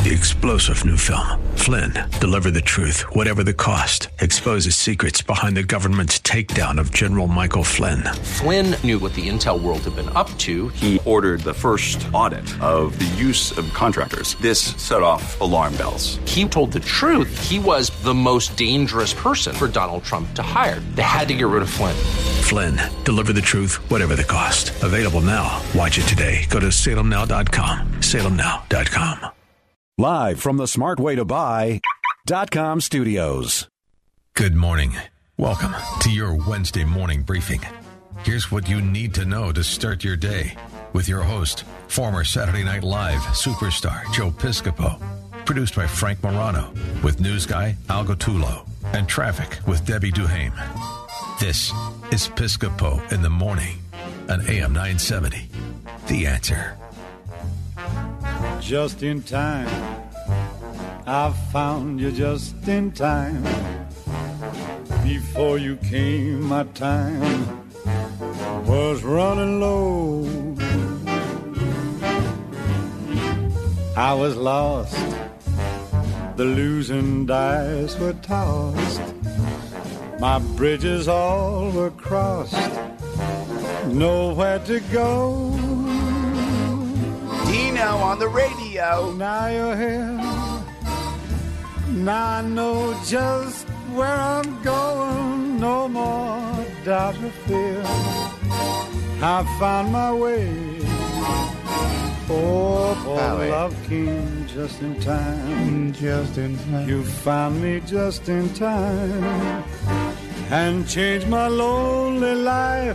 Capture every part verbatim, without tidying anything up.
The explosive new film, Flynn, deliver the truth, whatever the cost, exposes secrets behind the government's takedown of General Michael Flynn. Flynn knew what the intel world had been up to. He ordered the first audit of the use of contractors. This set off alarm bells. He told the truth. He was the most dangerous person for Donald Trump to hire. They had to get rid of Flynn. Flynn, deliver the truth, whatever the cost. Available now. Watch it today. Go to salem now dot com. salem now dot com. Live from the smart way to buy dot com studios. Good morning. Welcome to your Wednesday morning briefing. Here's what you need to know to start your day with your host, former Saturday Night Live superstar Joe Piscopo. Produced by Frank Morano with news guy Al Gottulo and traffic with Debbie Duhame. This is Piscopo in the morning on A M nine seventy. The Answer. Just in time, I found you just in time. Before you came, my time was running low. I was lost, the losing dice were tossed. My bridges all were crossed, nowhere to go. Dino on the radio. Now you're here. Now I know just where I'm going. No more doubt or fear. I found my way. Oh, poor love came just in time. Just in time. You found me just in time and changed my lonely life.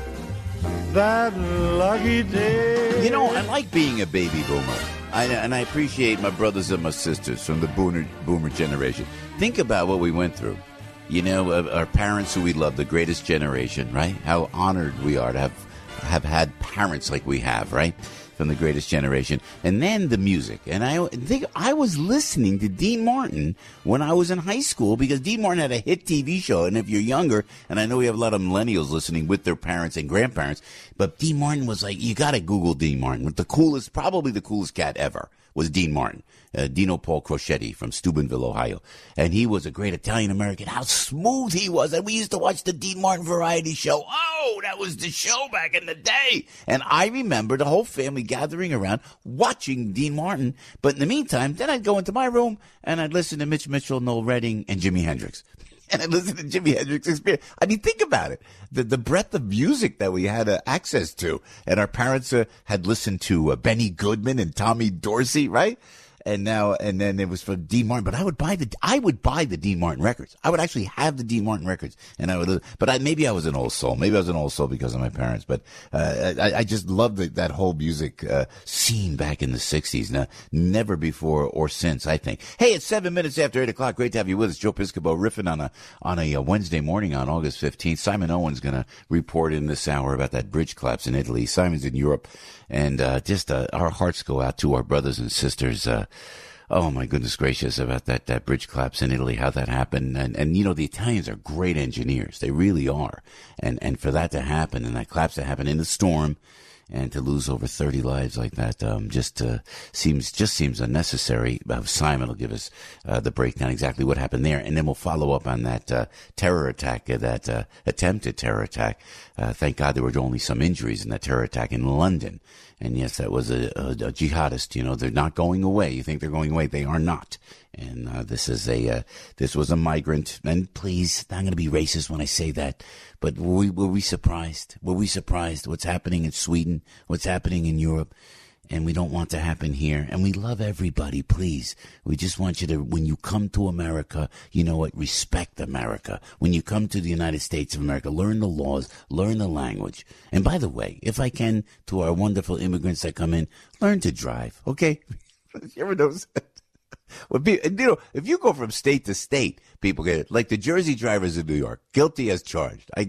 That lucky day. You know, I like being a baby boomer. I, and I appreciate my brothers and my sisters from the boomer, boomer generation. Think about what we went through. You know, our parents who we love, the greatest generation, right? How honored we are to have, have had parents like we have, right? From the greatest generation. And then the music. And I think I was listening to Dean Martin when I was in high school because Dean Martin had a hit T V show. And if you're younger, and I know we have a lot of millennials listening with their parents and grandparents, but Dean Martin was like, you got to Google Dean Martin. The coolest, probably the coolest cat ever was Dean Martin. Uh, Dino Paul Crocetti from Steubenville, Ohio. And he was a great Italian-American. How smooth he was. And we used to watch the Dean Martin variety show. Oh, that was the show back in the day. And I remember the whole family gathering around watching Dean Martin. But in the meantime, then I'd go into my room and I'd listen to Mitch Mitchell, Noel Redding, and Jimi Hendrix. And I listened to Jimi Hendrix Experience. I mean, think about it. The the breadth of music that we had uh, access to. And our parents uh, had listened to uh, Benny Goodman and Tommy Dorsey, right? And now, and then it was for Dean Martin. But I would buy the, I would buy the Dean Martin records. I would actually have the Dean Martin records, and I would. But I, maybe I was an old soul. Maybe I was an old soul because of my parents. But uh, I, I just loved the, that whole music uh, scene back in the sixties. Now, never before or since, I think. Hey, it's seven minutes after eight o'clock. Great to have you with us, Joe Piscopo, riffing on a on a, a Wednesday morning on August fifteenth. Simon Owen's going to report in this hour about that bridge collapse in Italy. Simon's in Europe, and uh, just uh, our hearts go out to our brothers and sisters. Uh, Oh, my goodness gracious, about that, that bridge collapse in Italy, how that happened. And, and, you know, the Italians are great engineers. They really are. And, and for that to happen and that collapse to happen in the storm and to lose over thirty lives like that, um, just, uh, seems, just seems unnecessary. Uh, Simon will give us, uh, the breakdown exactly what happened there. And then we'll follow up on that, uh, terror attack, uh, that, uh, attempted terror attack. Uh, thank God there were only some injuries in that terror attack in London. And yes, that was a, a, a jihadist. You know, they're not going away. You think they're going away. They are not. And uh, this is a, uh, this was a migrant. And please, I'm going to be racist when I say that. But were we, were we surprised? Were we surprised what's happening in Sweden? What's happening in Europe? And we don't want to happen here. And we love everybody, please. We just want you to, when you come to America, you know what? Respect America. When you come to the United States of America, learn the laws, learn the language. And by the way, if I can, to our wonderful immigrants that come in, learn to drive, okay? You ever notice that? Well, you know, if you go from state to state, people get it. Like the Jersey drivers in New York, guilty as charged. I get it.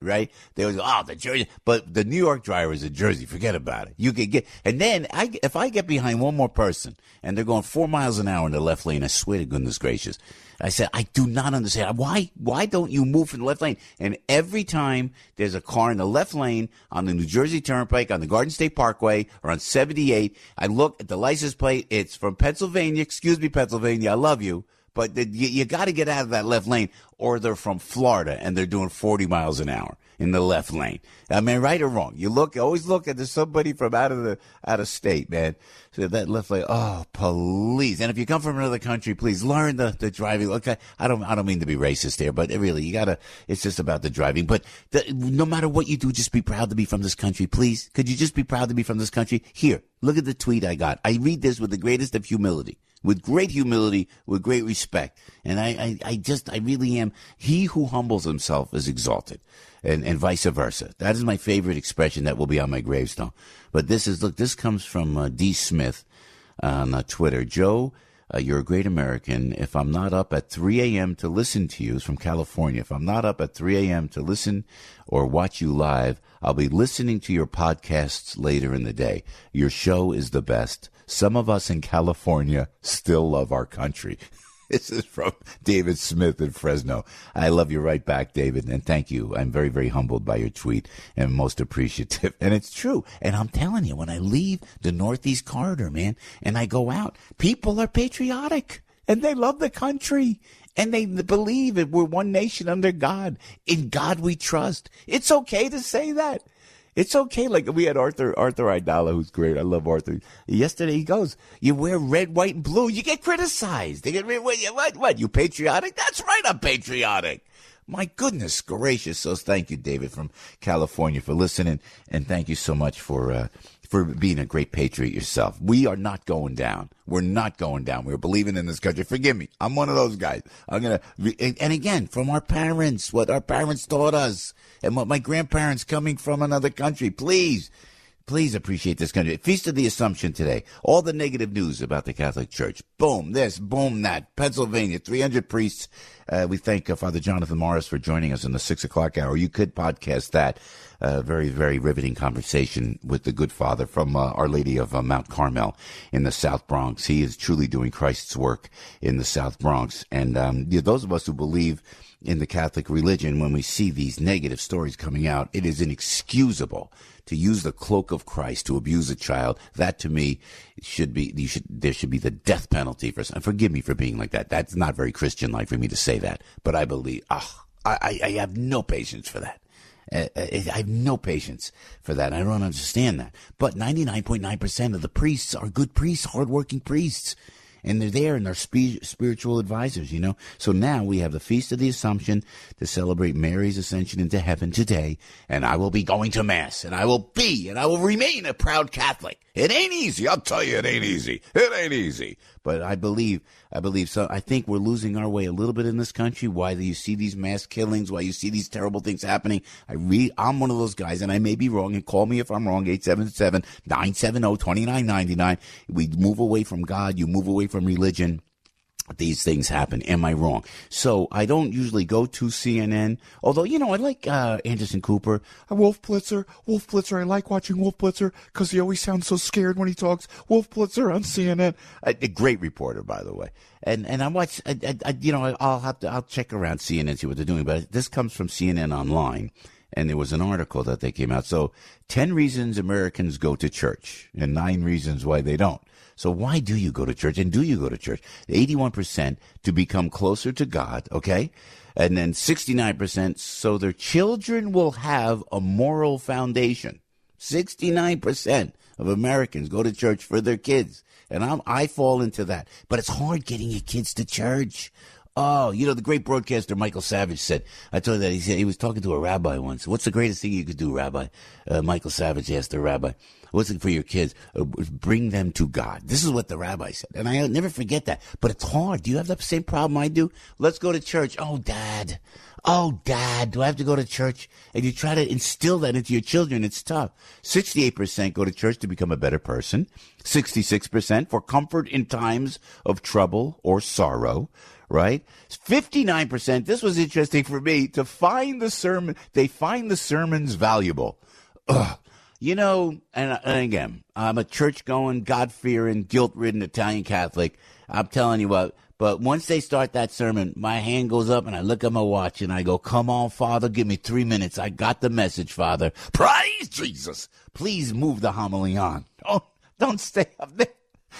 right? They was, oh, the Jersey. But the New York driver is a Jersey. Forget about it. You could get, and then I, if I get behind one more person and they're going four miles an hour in the left lane, I swear to goodness gracious, I said, I do not understand. Why, why don't you move from the left lane? And every time there's a car in the left lane on the New Jersey Turnpike, on the Garden State Parkway, or on seventy-eight, I look at the license plate. It's from Pennsylvania. Excuse me, Pennsylvania. I love you. But the, you, you got to get out of that left lane, or they're from Florida and they're doing forty miles an hour in the left lane. I mean, right or wrong, you look, always look at there's somebody from out of the out of state, man. So that left lane, oh, please. And if you come from another country, please learn the, the driving. Okay, I don't I don't mean to be racist here, but really, you gotta. It's just about the driving. But the, no matter what you do, just be proud to be from this country, please. Could you just be proud to be from this country? Here, look at the tweet I got. I read this with the greatest of humility. With great humility, with great respect. And I, I, I just, I really am. He who humbles himself is exalted, and, and vice versa. That is my favorite expression that will be on my gravestone. But this is, look, this comes from uh, D. Smith on uh, Twitter. Joe, uh, you're a great American. If I'm not up at three a.m. to listen to you, it's from California. If I'm not up at three a.m. to listen or watch you live, I'll be listening to your podcasts later in the day. Your show is the best. Some of us in California still love our country. This is from David Smith in Fresno. I love you right back, David, and thank you. I'm very, very humbled by your tweet and most appreciative. And it's true. And I'm telling you, when I leave the Northeast Corridor, man, and I go out, people are patriotic and they love the country. And they believe that we're one nation under God. In God we trust. It's okay to say that. It's okay. Like we had Arthur, Arthur Idala, who's great. I love Arthur. Yesterday he goes, you wear red, white, and blue, you get criticized. They get, what, what, you patriotic? That's right, I'm patriotic. My goodness gracious. So thank you, David from California, for listening. And thank you so much for, uh, for being a great patriot yourself. We are not going down. We're not going down. We're believing in this country. Forgive me. I'm one of those guys. I'm going to, and again, from our parents, what our parents taught us and what my grandparents coming from another country. Please, please appreciate this country. Feast of the Assumption today. All the negative news about the Catholic Church. Boom, this, boom, that. Pennsylvania, three hundred priests. Uh, we thank uh, Father Jonathan Morris for joining us in the six o'clock hour. You could podcast that. Uh, very, very riveting conversation with the good father from uh, Our Lady of uh, Mount Carmel in the South Bronx. He is truly doing Christ's work in the South Bronx. And um, yeah, those of us who believe in the Catholic religion, when we see these negative stories coming out, it is inexcusable to use the cloak of Christ to abuse a child. That to me should be, you should, there should be the death penalty for, and forgive me for being like that. That's not very Christian-like for me to say that, but I believe, ah, I, I have no patience for that. Uh, I have no patience for that. I don't understand that. But ninety-nine point nine percent of the priests are good priests, hardworking priests. And they're there and they're spe- spiritual advisors, you know. So now we have the Feast of the Assumption to celebrate Mary's ascension into heaven today. And I will be going to Mass. And I will be and I will remain a proud Catholic. It ain't easy. I'll tell you, it ain't easy. It ain't easy. But I believe, I believe so. I think we're losing our way a little bit in this country. Why you see these mass killings, why you see these terrible things happening. I read, I'm one of those guys, and I may be wrong, and call me if I'm wrong, eight seven seven, nine seven zero, two nine nine nine. We move away from God. You move away from religion. These things happen. Am I wrong? So I don't usually go to C N N, although, you know, I like uh, Anderson Cooper. Uh, Wolf Blitzer. Wolf Blitzer. I like watching Wolf Blitzer because he always sounds so scared when he talks. Wolf Blitzer on C N N. A, a great reporter, by the way. And and I watch, I, I, I, you know, I'll have to, I'll check around C N N, see what they're doing. But this comes from C N N Online. And there was an article that they came out. So ten reasons Americans go to church and nine reasons why they don't. So why do you go to church? And do you go to church? eighty-one percent to become closer to God, okay? And then sixty-nine percent so their children will have a moral foundation. sixty-nine percent of Americans go to church for their kids. And I'm, I fall into that. But it's hard getting your kids to church. Oh, you know, the great broadcaster Michael Savage said, I told you that, he said, he was talking to a rabbi once. What's the greatest thing you could do, Rabbi? Uh, Michael Savage asked the rabbi, what's it for your kids? Uh, bring them to God. This is what the rabbi said. And I'll never forget that. But it's hard. Do you have the same problem I do? Let's go to church. Oh, Dad. Oh, Dad, do I have to go to church? And you try to instill that into your children. It's tough. sixty-eight percent go to church to become a better person. sixty-six percent for comfort in times of trouble or sorrow, right? fifty-nine percent, this was interesting for me, to find the sermon, they find the sermons valuable. Ugh. You know, and, and again, I'm a church-going, God-fearing, guilt-ridden Italian Catholic. I'm telling you what, but once they start that sermon, my hand goes up and I look at my watch and I go, come on, Father, give me three minutes. I got the message, Father. Praise Jesus. Please move the homily on. Don't, don't stay up there.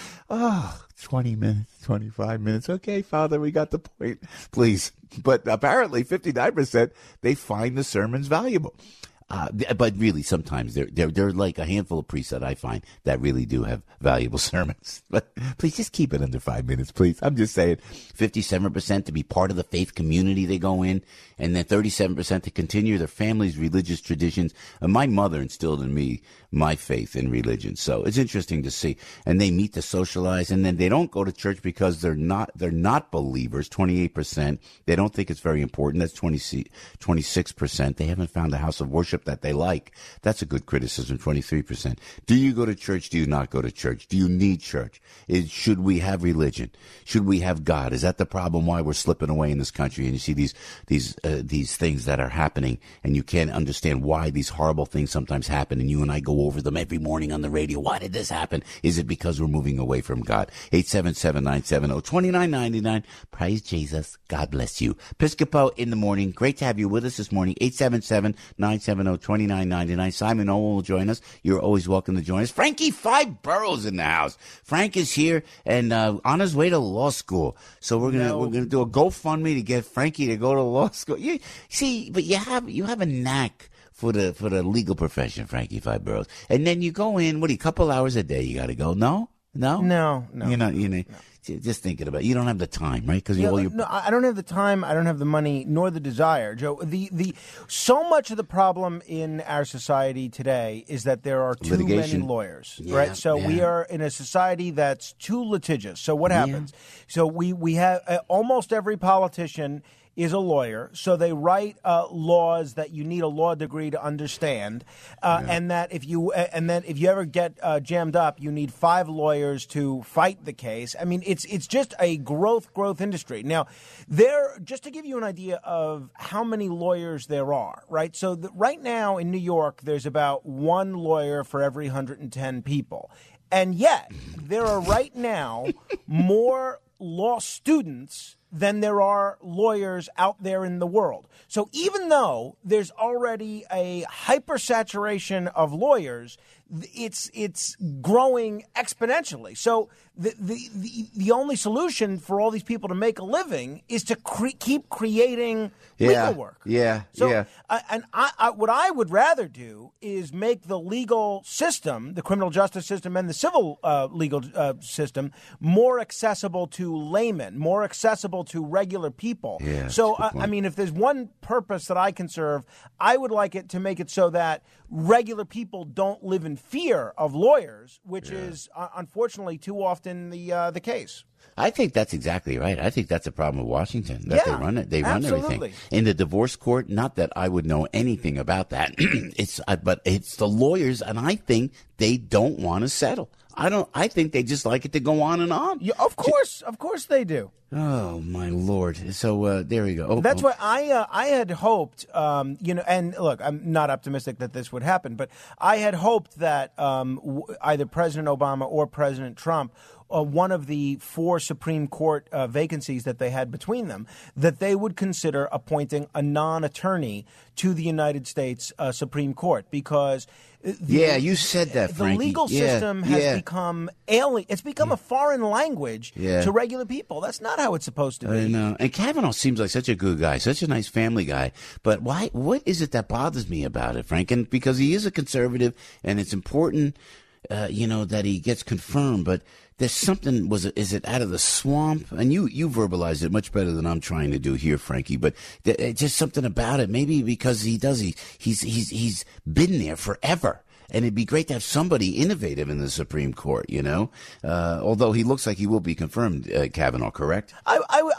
Oh, twenty minutes, twenty-five minutes. Okay, Father, we got the point. Please. But apparently fifty-nine percent, they find the sermons valuable. Uh, but really, sometimes there, there, there are like a handful of priests that I find that really do have valuable sermons. But please just keep it under five minutes, please. I'm just saying, fifty-seven percent to be part of the faith community they go in, and then thirty-seven percent to continue their family's religious traditions. And my mother instilled in me my faith in religion, so it's interesting to see. And they meet to socialize, and then they don't go to church because they're not they're not believers. twenty-eight percent. They don't think it's very important. That's twenty-six percent. They haven't found a house of worship that they like. That's a good criticism, twenty-three percent. Do you go to church? Do you not go to church? Do you need church? Is, should we have religion? Should we have God? Is that the problem why we're slipping away in this country? And you see these these uh, these things that are happening, and you can't understand why these horrible things sometimes happen, and you and I go over them every morning on the radio. Why did this happen? Is it because we're moving away from God? eight seven seven, nine seven zero, two nine nine nine. Praise Jesus. God bless you. Piscopo in the morning. Great to have you with us this morning. eight seven seven, nine seven zero, two nine nine nine. Simon Owen will join us. You're always welcome to join us. Frankie Five Boroughs in the house. Frank is here and uh, on his way to law school. So we're gonna no. we're gonna do a GoFundMe to get Frankie to go to law school. You see, but you have you have a knack for the for the legal profession, Frankie Five Boroughs. And then you go in. What? A couple hours a day. You got to go. No, no, no, no. You know, you know. No. Just thinking about it. You don't have the time, right? Because yeah, you, no, I don't have the time. I don't have the money, nor the desire, Joe. The the so much of the problem in our society today is that there are too Litigation. many lawyers, yeah, right? So yeah. we are in a society that's too litigious. So what happens? Yeah. So we we have uh, almost every politician is a lawyer, so they write uh, laws that you need a law degree to understand, uh, yeah. and that if you uh, and then if you ever get uh, jammed up, you need five lawyers to fight the case. I mean, it's it's just a growth growth industry. Now, there just to give you an idea of how many lawyers there are, right? So the, right now in New York, there's about one lawyer for every one hundred ten people, and yet there are right now more law students than there are lawyers out there in the world. So even though there's already a hypersaturation of lawyers, it's it's growing exponentially. So the the, the, the only solution for all these people to make a living is to cre- keep creating yeah, legal work. Yeah, so, yeah. Uh, and I, I, what I would rather do is make the legal system, the criminal justice system and the civil uh, legal uh, system, more accessible to laymen, more accessible to regular people. Yeah, so, uh, I mean, if there's one purpose that I can serve, I would like it to make it so that regular people don't live in fear of lawyers, which yeah. is uh, unfortunately too often the uh, the case. I think that's exactly right. I think that's a problem with Washington that yeah, they run it. They run absolutely. everything in the divorce court. Not that I would know anything about that. it's uh, but it's the lawyers, and I think they don't want to settle. I don't. I think they just like it to go on and on. Yeah, of course, of course they do. Oh my Lord! So uh, there we go. Oh, That's oh. why I uh, I had hoped, um, you know, and look, I'm not optimistic that this would happen, but I had hoped that um, w- either President Obama or President Trump, uh, one of the four Supreme Court uh, vacancies that they had between them, that they would consider appointing a non-attorney to the United States uh, Supreme Court, because the, yeah, you said that, Frankie. The legal yeah, system has yeah. become alien. It's become a foreign language yeah. to regular people. That's not how it's supposed to be. I know. And Kavanaugh seems like such a good guy, such a nice family guy. But why? What is it that bothers me about it, Frank? And because he is a conservative, and it's important, uh, you know, that he gets confirmed. But there's something. Was it? Is it out of the swamp? And you you verbalized it much better than I'm trying to do here, Frankie. But th- it's just something about it. Maybe because he does. He he's he's he's been there forever. And it'd be great to have somebody innovative in the Supreme Court, you know, uh, although he looks like he will be confirmed, uh, Kavanaugh, correct? I, I,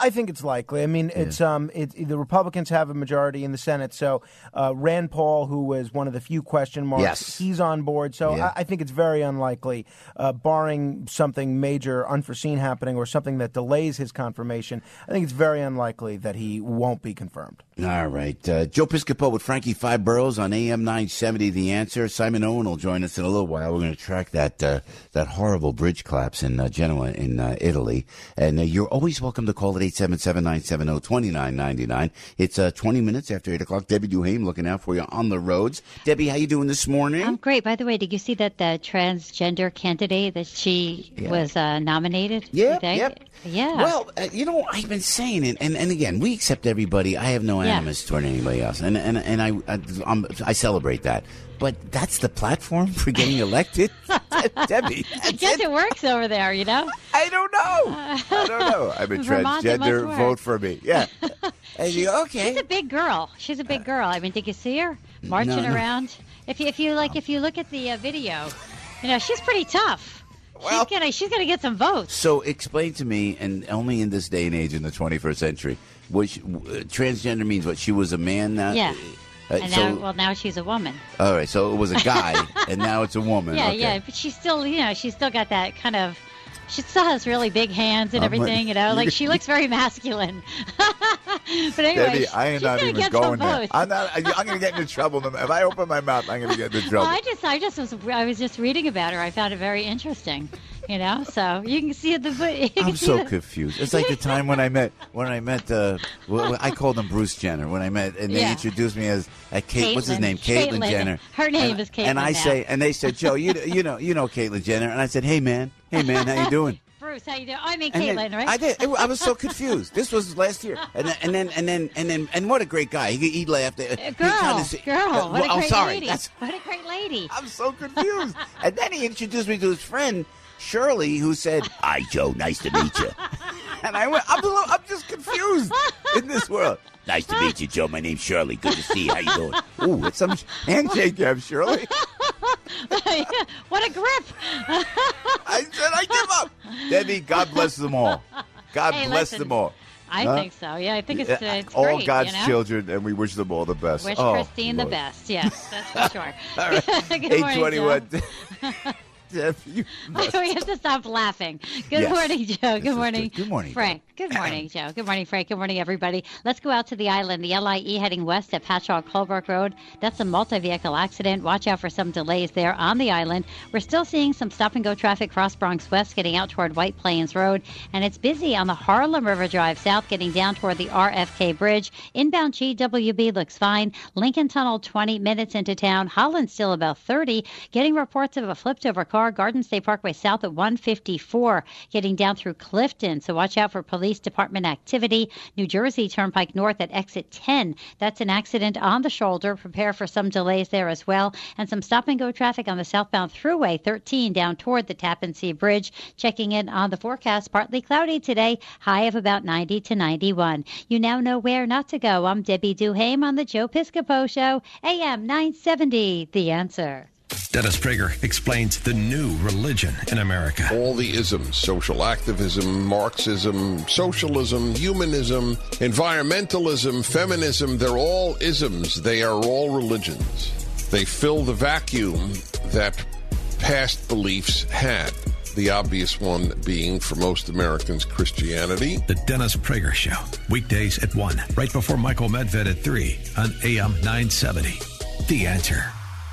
I think it's likely. I mean, it's yeah. um, it, the Republicans have a majority in the Senate, so uh, Rand Paul, who was one of the few question marks, yes. he's on board. So yeah. I, I think it's very unlikely, uh, barring something major, unforeseen happening, or something that delays his confirmation. I think it's very unlikely that he won't be confirmed. All right, uh, Joe Piscopo with Frankie Five Boroughs on A M nine seventy. The Answer. Simon Owen will join us in a little while. We're going to track that uh, that horrible bridge collapse in uh, Genoa in uh, Italy, and uh, you're always welcome to call at eight seven seven, nine seven zero, two nine nine nine. It's uh, twenty minutes after eight o'clock. Debbie Duhame looking out for you on the roads. Debbie, how you doing this morning? I'm great. By the way, did you see that the transgender candidate that she yeah. was uh, nominated? Yeah, today? yep. Yeah. Well, uh, you know, I've been saying it, and, and again, we accept everybody. I have no animus yeah. toward anybody else, and and and I I, I'm, I celebrate that. But that's the platform for getting elected, Debbie. I guess it works over there, you know. I don't know. I don't know. I'm a transgender. Vote for me. Yeah. And you go, okay. She's a big girl. She's a big girl. I mean, did you see her marching no, no. around? If you if you like, if you look at the uh, video, you know, she's pretty tough. Well, she's gonna she's gonna get some votes. So explain to me, and only in this day and age, in the twenty-first century, what she, uh, transgender means what? She was a man now. Yeah. Uh, and so, now, well, now she's a woman. All right, so it was a guy, and now it's a woman. Yeah, okay. yeah, but she's still, you know, she's still got that kind of. She still has really big hands and everything, you know. Like she looks very masculine. But anyway, Debbie, I am not even going there. I'm not. I'm going to get into trouble. If I open my mouth, I'm going to get into trouble. Well, I just, I just was, I was just reading about her. I found it very interesting. You know, so you can see the. You can I'm see so the, confused. It's like the time when I met when I met. Uh, well, I called him Bruce Jenner when I met, and they yeah. introduced me as uh, Kate. Caitlyn. What's his name? Caitlyn, Caitlyn Jenner. Her name and, is Caitlyn. And I now. say, and they said, Joe, you you know you know Caitlyn Jenner, and I said, hey man, hey man, how you doing? Bruce, how you doing? I mean And Caitlyn, then right? I did. I was so confused. This was last year, and then and then and then and then and what a great guy. He he laughed. He girl, say, girl, uh, what a well, great oh, sorry. lady. That's, what a great lady. I'm so confused. And then he introduced me to his friend Shirley, who said, "Hi, Joe. Nice to meet you." And I went, "I'm a little, I'm just confused in this world." Nice to meet you, Joe. My name's Shirley. Good to see you. How you doing? Ooh, it's some handshake you have, Shirley. What a grip! I said I give up. Debbie, God bless them all. God hey, bless listen, them all. I huh? think so. Yeah, I think it's, uh, it's all great. God's you know? children, and we wish them all the best. Wish oh, Christine Lord. the best. Yes, that's for sure. All right. Good eight morning, twenty-one. Joe. You we have to stop laughing. Good yes. morning, Joe. Good morning. Good morning, Frank. Good morning, Joe. Good morning, Frank. Good morning, everybody. Let's go out to the island. The L I E heading west at Patchogue-Holbrook Road. That's a multi-vehicle accident. Watch out for some delays there on the island. We're still seeing some stop-and-go traffic cross Bronx West getting out toward White Plains Road. And it's busy on the Harlem River Drive South getting down toward the R F K Bridge. Inbound G W B looks fine. Lincoln Tunnel twenty minutes into town. Holland still about thirty. Getting reports of a flipped-over car. Garden State Parkway South at one fifty-four, getting down through Clifton. So watch out for police department activity. New Jersey Turnpike North at exit ten. That's an accident on the shoulder. Prepare for some delays there as well. And some stop-and-go traffic on the southbound Thruway thirteen down toward the Tappan Zee Bridge. Checking in on the forecast, partly cloudy today, high of about ninety to ninety-one. You now know where not to go. I'm Debbie Duhame on the Joe Piscopo Show, A M nine seventy, The Answer. Dennis Prager explains the new religion in America. All the isms, social activism, Marxism, socialism, humanism, environmentalism, feminism, they're all isms. They are all religions. They fill the vacuum that past beliefs had. The obvious one being, for most Americans, Christianity. The Dennis Prager Show, weekdays at one, right before Michael Medved at three on A M nine seventy. The Answer.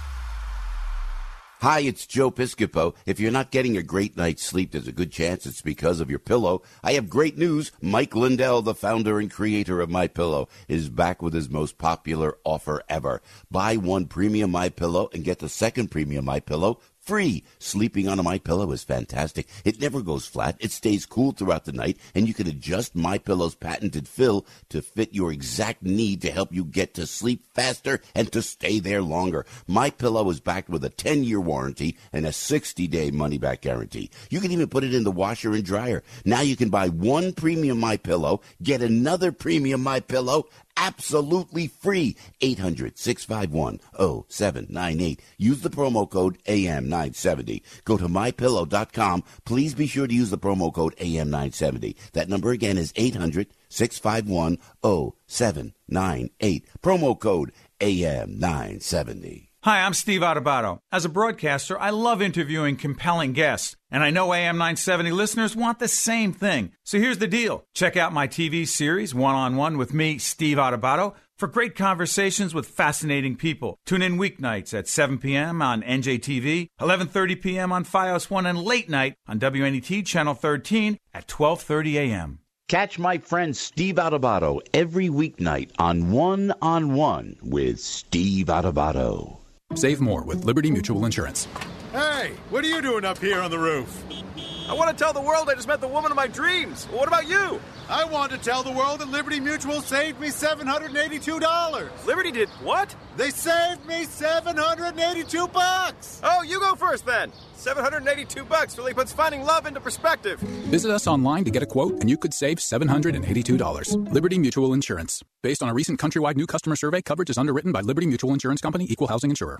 Hi, it's Joe Piscopo. If you're not getting a great night's sleep, there's a good chance it's because of your pillow. I have great news. Mike Lindell, the founder and creator of MyPillow, is back with his most popular offer ever. Buy one premium MyPillow and get the second premium MyPillow free. Sleeping on a MyPillow is fantastic. It never goes flat. It stays cool throughout the night, and you can adjust MyPillow's patented fill to fit your exact need to help you get to sleep faster and to stay there longer. MyPillow is backed with a ten-year warranty and a sixty-day money-back guarantee. You can even put it in the washer and dryer. Now you can buy one premium MyPillow, get another premium MyPillow, absolutely free. eight hundred, six five one, oh seven nine eight. Use the promo code A M nine seventy. Go to my pillow dot com. Please be sure to use the promo code A M nine seventy. That number again is eight hundred, six five one, oh seven nine eight. Promo code A M nine seventy. Hi, I'm Steve Adubato. As a broadcaster, I love interviewing compelling guests, and I know A M nine seventy listeners want the same thing. So here's the deal. Check out my T V series, One-on-One with me, Steve Adubato, for great conversations with fascinating people. Tune in weeknights at seven p.m. on N J T V, eleven thirty p.m. on Fios one, and late night on W N E T Channel thirteen at twelve thirty a.m. Catch my friend Steve Adubato every weeknight on One-on-One with Steve Adubato. Save more with Liberty Mutual Insurance. Hey, what are you doing up here on the roof? I want to tell the world I just met the woman of my dreams. Well, what about you? I want to tell the world that Liberty Mutual saved me seven hundred eighty-two dollars. Liberty did what? They saved me seven hundred eighty-two bucks. Oh, you go first then. seven hundred eighty-two bucks really puts finding love into perspective. Visit us online to get a quote, and you could save seven hundred eighty-two dollars. Liberty Mutual Insurance. Based on a recent countrywide new customer survey, coverage is underwritten by Liberty Mutual Insurance Company, Equal Housing Insurer.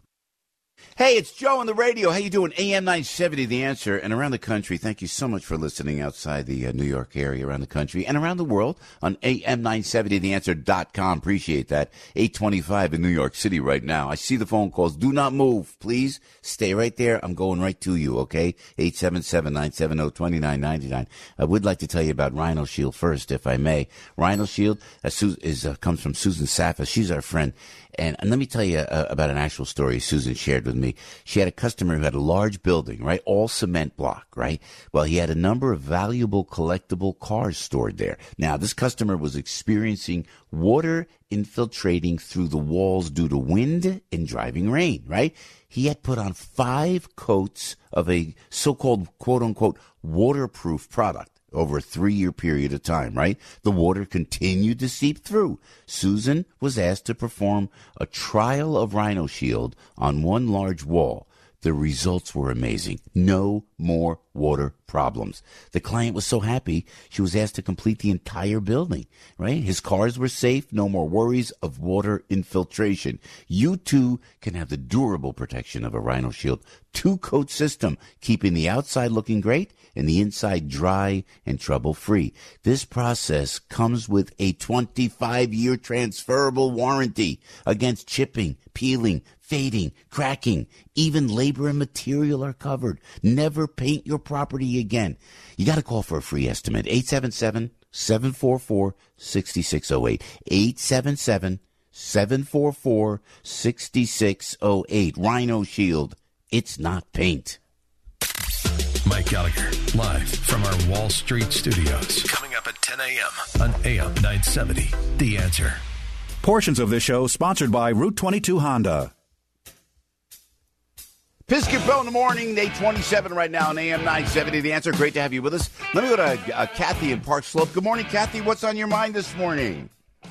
Hey, it's Joe on the radio. How you doing? A M nine seventy, The Answer. And around the country, thank you so much for listening outside the uh, New York area, around the country, and around the world on A M nine seventy the answer dot com. Appreciate that. eight twenty-five in New York City right now. I see the phone calls. Do not move. Please stay right there. I'm going right to you, okay? eight seven seven, nine seven zero, two nine nine nine. I would like to tell you about Rhino Shield first, if I may. Rhino Shield uh, is, uh, comes from Susan Safa. She's our friend. And, and let me tell you uh, about an actual story Susan shared with me. She had a customer who had a large building, right? All cement block, right? Well, he had a number of valuable collectible cars stored there. Now, this customer was experiencing water infiltrating through the walls due to wind and driving rain, right? He had put on five coats of a so-called quote-unquote waterproof product over a three-year period of time, right? The water continued to seep through. Susan was asked to perform a trial of Rhino Shield on one large wall. The results were amazing. No more water problems. The client was so happy, she was asked to complete the entire building, right? His cars were safe. No more worries of water infiltration. You too can have the durable protection of a Rhino Shield two-coat system, keeping the outside looking great and the inside dry and trouble-free. This process comes with a twenty-five year transferable warranty against chipping, peeling, fading, cracking. Even labor and material are covered. Never paint your property again. You got to call for a free estimate. eight seven seven, seven four four, six six zero eight. eight seven seven, seven four four, six six zero eight. Rhino Shield. It's not paint. Mike Gallagher, live from our Wall Street studios. Coming up at ten a.m. on A M nine seventy, The Answer. Portions of this show sponsored by Route twenty-two Honda. Piscopel in the morning, eight twenty-seven right now on A M nine seventy, The Answer. Great to have you with us. Let me go to uh, Kathy in Park Slope. Good morning, Kathy. What's on your mind this morning?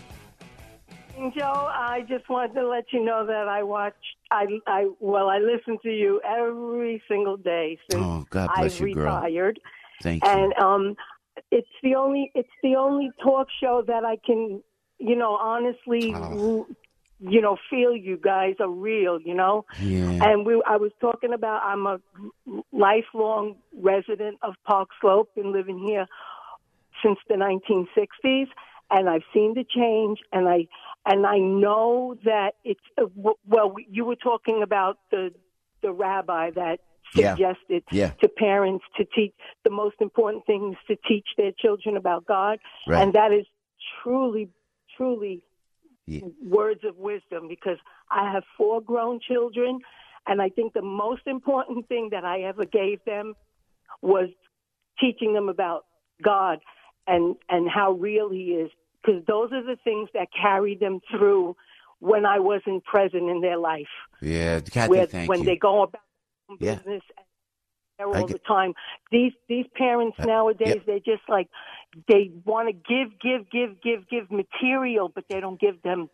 Joe, I just wanted to let you know that I watch, I, I well, I listen to you every single day since oh, God bless I've you, retired. Girl. Thank you. And um, it's the only, it's the only talk show that I can, you know, honestly, oh. you know, feel you guys are real, you know. Yeah. And we, I was talking about, I'm a lifelong resident of Park Slope, been living here since the nineteen sixties, and I've seen the change, and I. And I know that it's, uh, well, you were talking about the the rabbi that suggested yeah. Yeah. to parents to teach, the most important thing is to teach their children about God. Right. And that is truly, truly yeah. words of wisdom, because I have four grown children, and I think the most important thing that I ever gave them was teaching them about God and, and how real He is. Because those are the things that carry them through when I wasn't present in their life. Yeah, Kathy, where, thank when you. they go about yeah. business and they're all get, the time. These these parents uh, nowadays, yeah. they're just like, they want to give, give, give, give, give material, but they don't give them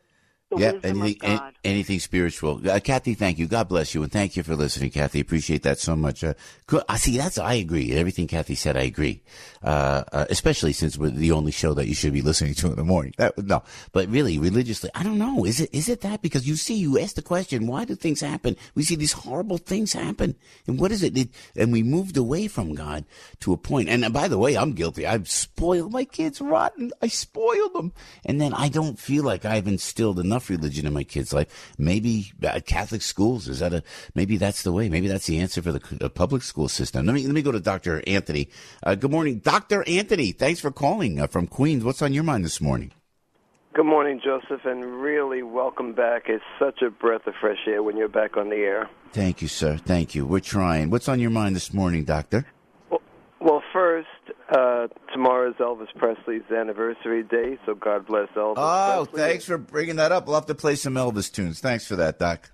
the yeah, wisdom anything, of God. a- anything spiritual. Uh, Kathy, thank you. God bless you, and thank you for listening, Kathy. Appreciate that so much. Uh, good. I see. That's I agree. Everything Kathy said, I agree. Uh, uh, especially since we're the only show that you should be listening to in the morning. That, no, but really, religiously, I don't know. Is it is it that? Because you see, you ask the question, why do things happen? We see these horrible things happen, and what is it? it and we moved away from God to a point. And uh, by the way, I'm guilty. I've spoiled my kids rotten. I spoiled them, and then I don't feel like I've instilled enough religion in my kids' life. Maybe uh, Catholic schools, is that a, maybe that's the way. Maybe that's the answer for the uh, public school system. Let me, let me go to Doctor Anthony. Uh, good morning, Doctor Anthony. Thanks for calling uh, from Queens. What's on your mind this morning? Good morning, Joseph, and really welcome back. It's such a breath of fresh air when you're back on the air. Thank you, sir. Thank you. We're trying. What's on your mind this morning, Doctor? Well, well first, uh, tomorrow is Elvis Presley's anniversary day, so God bless Elvis Oh, Presley. thanks for bringing that up. We'll have to play some Elvis tunes. Thanks for that, Doc.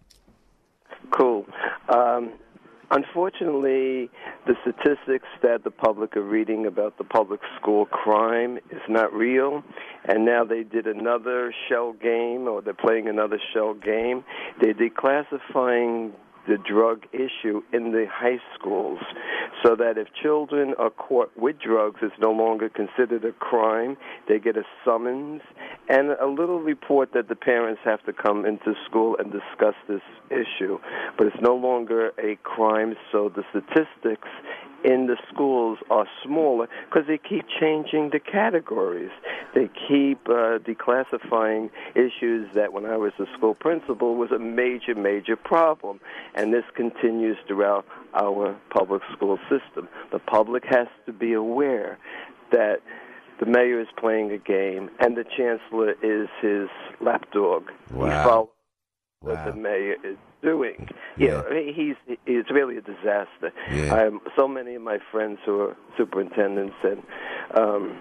Cool. Um, unfortunately, the statistics that the public are reading about the public school crime is not real, and now they did another shell game, or they're playing another shell game. They're declassifying the drug issue in the high schools so that if children are caught with drugs, it's no longer considered a crime. They get a summons and a little report that the parents have to come into school and discuss this issue. But it's no longer a crime, so the statistics in the schools are smaller because they keep changing the categories. They keep uh, declassifying issues that when I was a school principal was a major, major problem. And this continues throughout our public school system. The public has to be aware that the mayor is playing a game and the chancellor is his lapdog. Wow. He follows Wow. what the mayor is doing. Yeah. You know, he's it's really a disaster. Yeah. I have so many of my friends who are superintendents and um,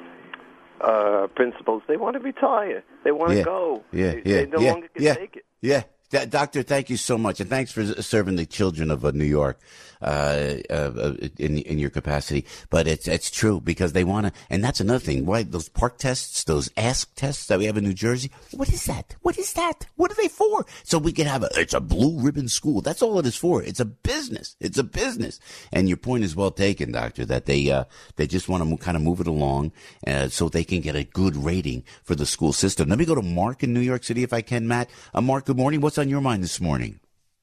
uh, principals. They want to retire. They want to Yeah. go. Yeah, they, yeah, they no yeah, longer can yeah, take it. yeah. D- Doctor, thank you so much, and thanks for serving the children of uh, New York uh, uh, in in your capacity. But it's it's true because they want to, and that's another thing. Why those park tests, those ask tests that we have in New Jersey? What is that? What is that? What are they for? So we can have a it's a blue ribbon school. That's all it is for. It's a business. It's a business. And your point is well taken, Doctor. That they uh, they just want to kind of move it along uh, so they can get a good rating for the school system. Let me go to Mark in New York City if I can, Matt. Uh, Mark, good morning. What's on your mind this morning?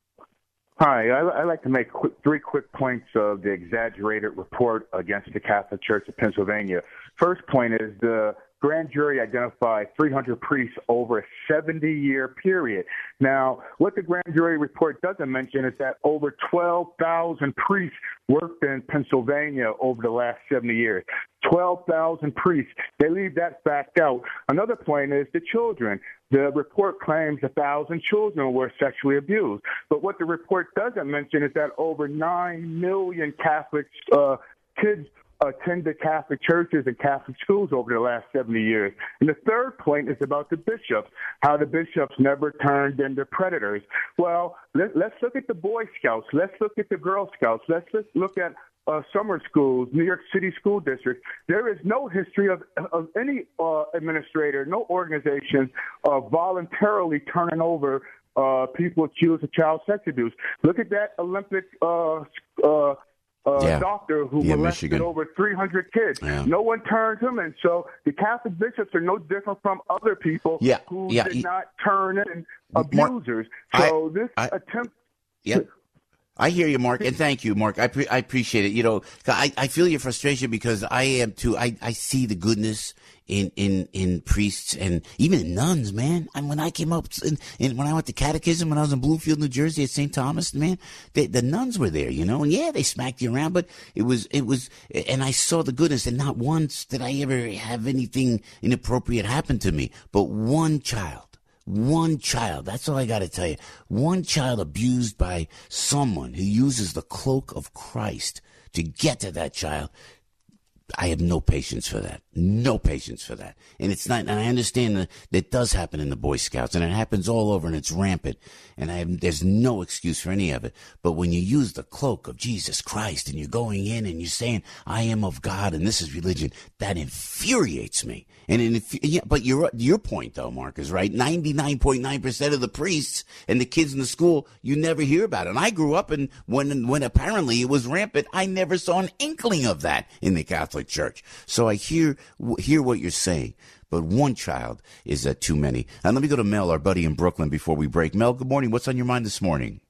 Hi, I, I'd like to make quick, three quick points of the exaggerated report against the Catholic Church of Pennsylvania. First point is the grand jury identified three hundred priests over a seventy-year period. Now, what the grand jury report doesn't mention is that over twelve thousand priests worked in Pennsylvania over the last seventy years. twelve thousand priests. They leave that fact out. Another point is the children. The report claims one thousand children were sexually abused. But what the report doesn't mention is that over nine million Catholic uh, kids attended Catholic churches and Catholic schools over the last seventy years. And the third point is about the bishops, how the bishops never turned into predators. Well, let, let's look at the Boy Scouts. Let's look at the Girl Scouts. Let's look at uh, summer schools, New York City school districts. There is no history of, of any uh, administrator, no organization uh, voluntarily turning over uh, people accused of child sex abuse. Look at that Olympic uh, uh Uh, Yeah. doctor who Yeah, molested Michigan. over three hundred kids. Yeah. No one turns him in. So the Catholic bishops are no different from other people Yeah, who yeah, did he- not turn in abusers. I- so this I- attempt. Yep. I hear you, Mark, and thank you, Mark. I pre- I appreciate it. You know, I, I feel your frustration because I am too. I, I see the goodness in, in, in priests and even nuns, man. And when I came up, in, in, when I went to catechism, when I was in Bloomfield, New Jersey at Saint Thomas, man, they, the nuns were there, you know, and yeah, they smacked you around, but it was, it was, and I saw the goodness, and not once did I ever have anything inappropriate happen to me, but one child. One child, that's all I got to tell you. One child abused by someone who uses the cloak of Christ to get to that child. I have no patience for that. No patience for that. And it's not, and I understand that it does happen in the Boy Scouts, and it happens all over, and it's rampant. And I have, there's no excuse for any of it. But when you use the cloak of Jesus Christ and you're going in and you're saying, I am of God and this is religion, that infuriates me. And in, yeah, but your your point though, Mark, is right. ninety-nine point nine percent of the priests and the kids in the school, you never hear about it. And I grew up and when when apparently it was rampant, I never saw an inkling of that in the Catholic Church. So I hear hear what you're saying. But one child is uh, too many. And let me go to Mel, our buddy in Brooklyn, before we break. Mel, good morning. What's on your mind this morning?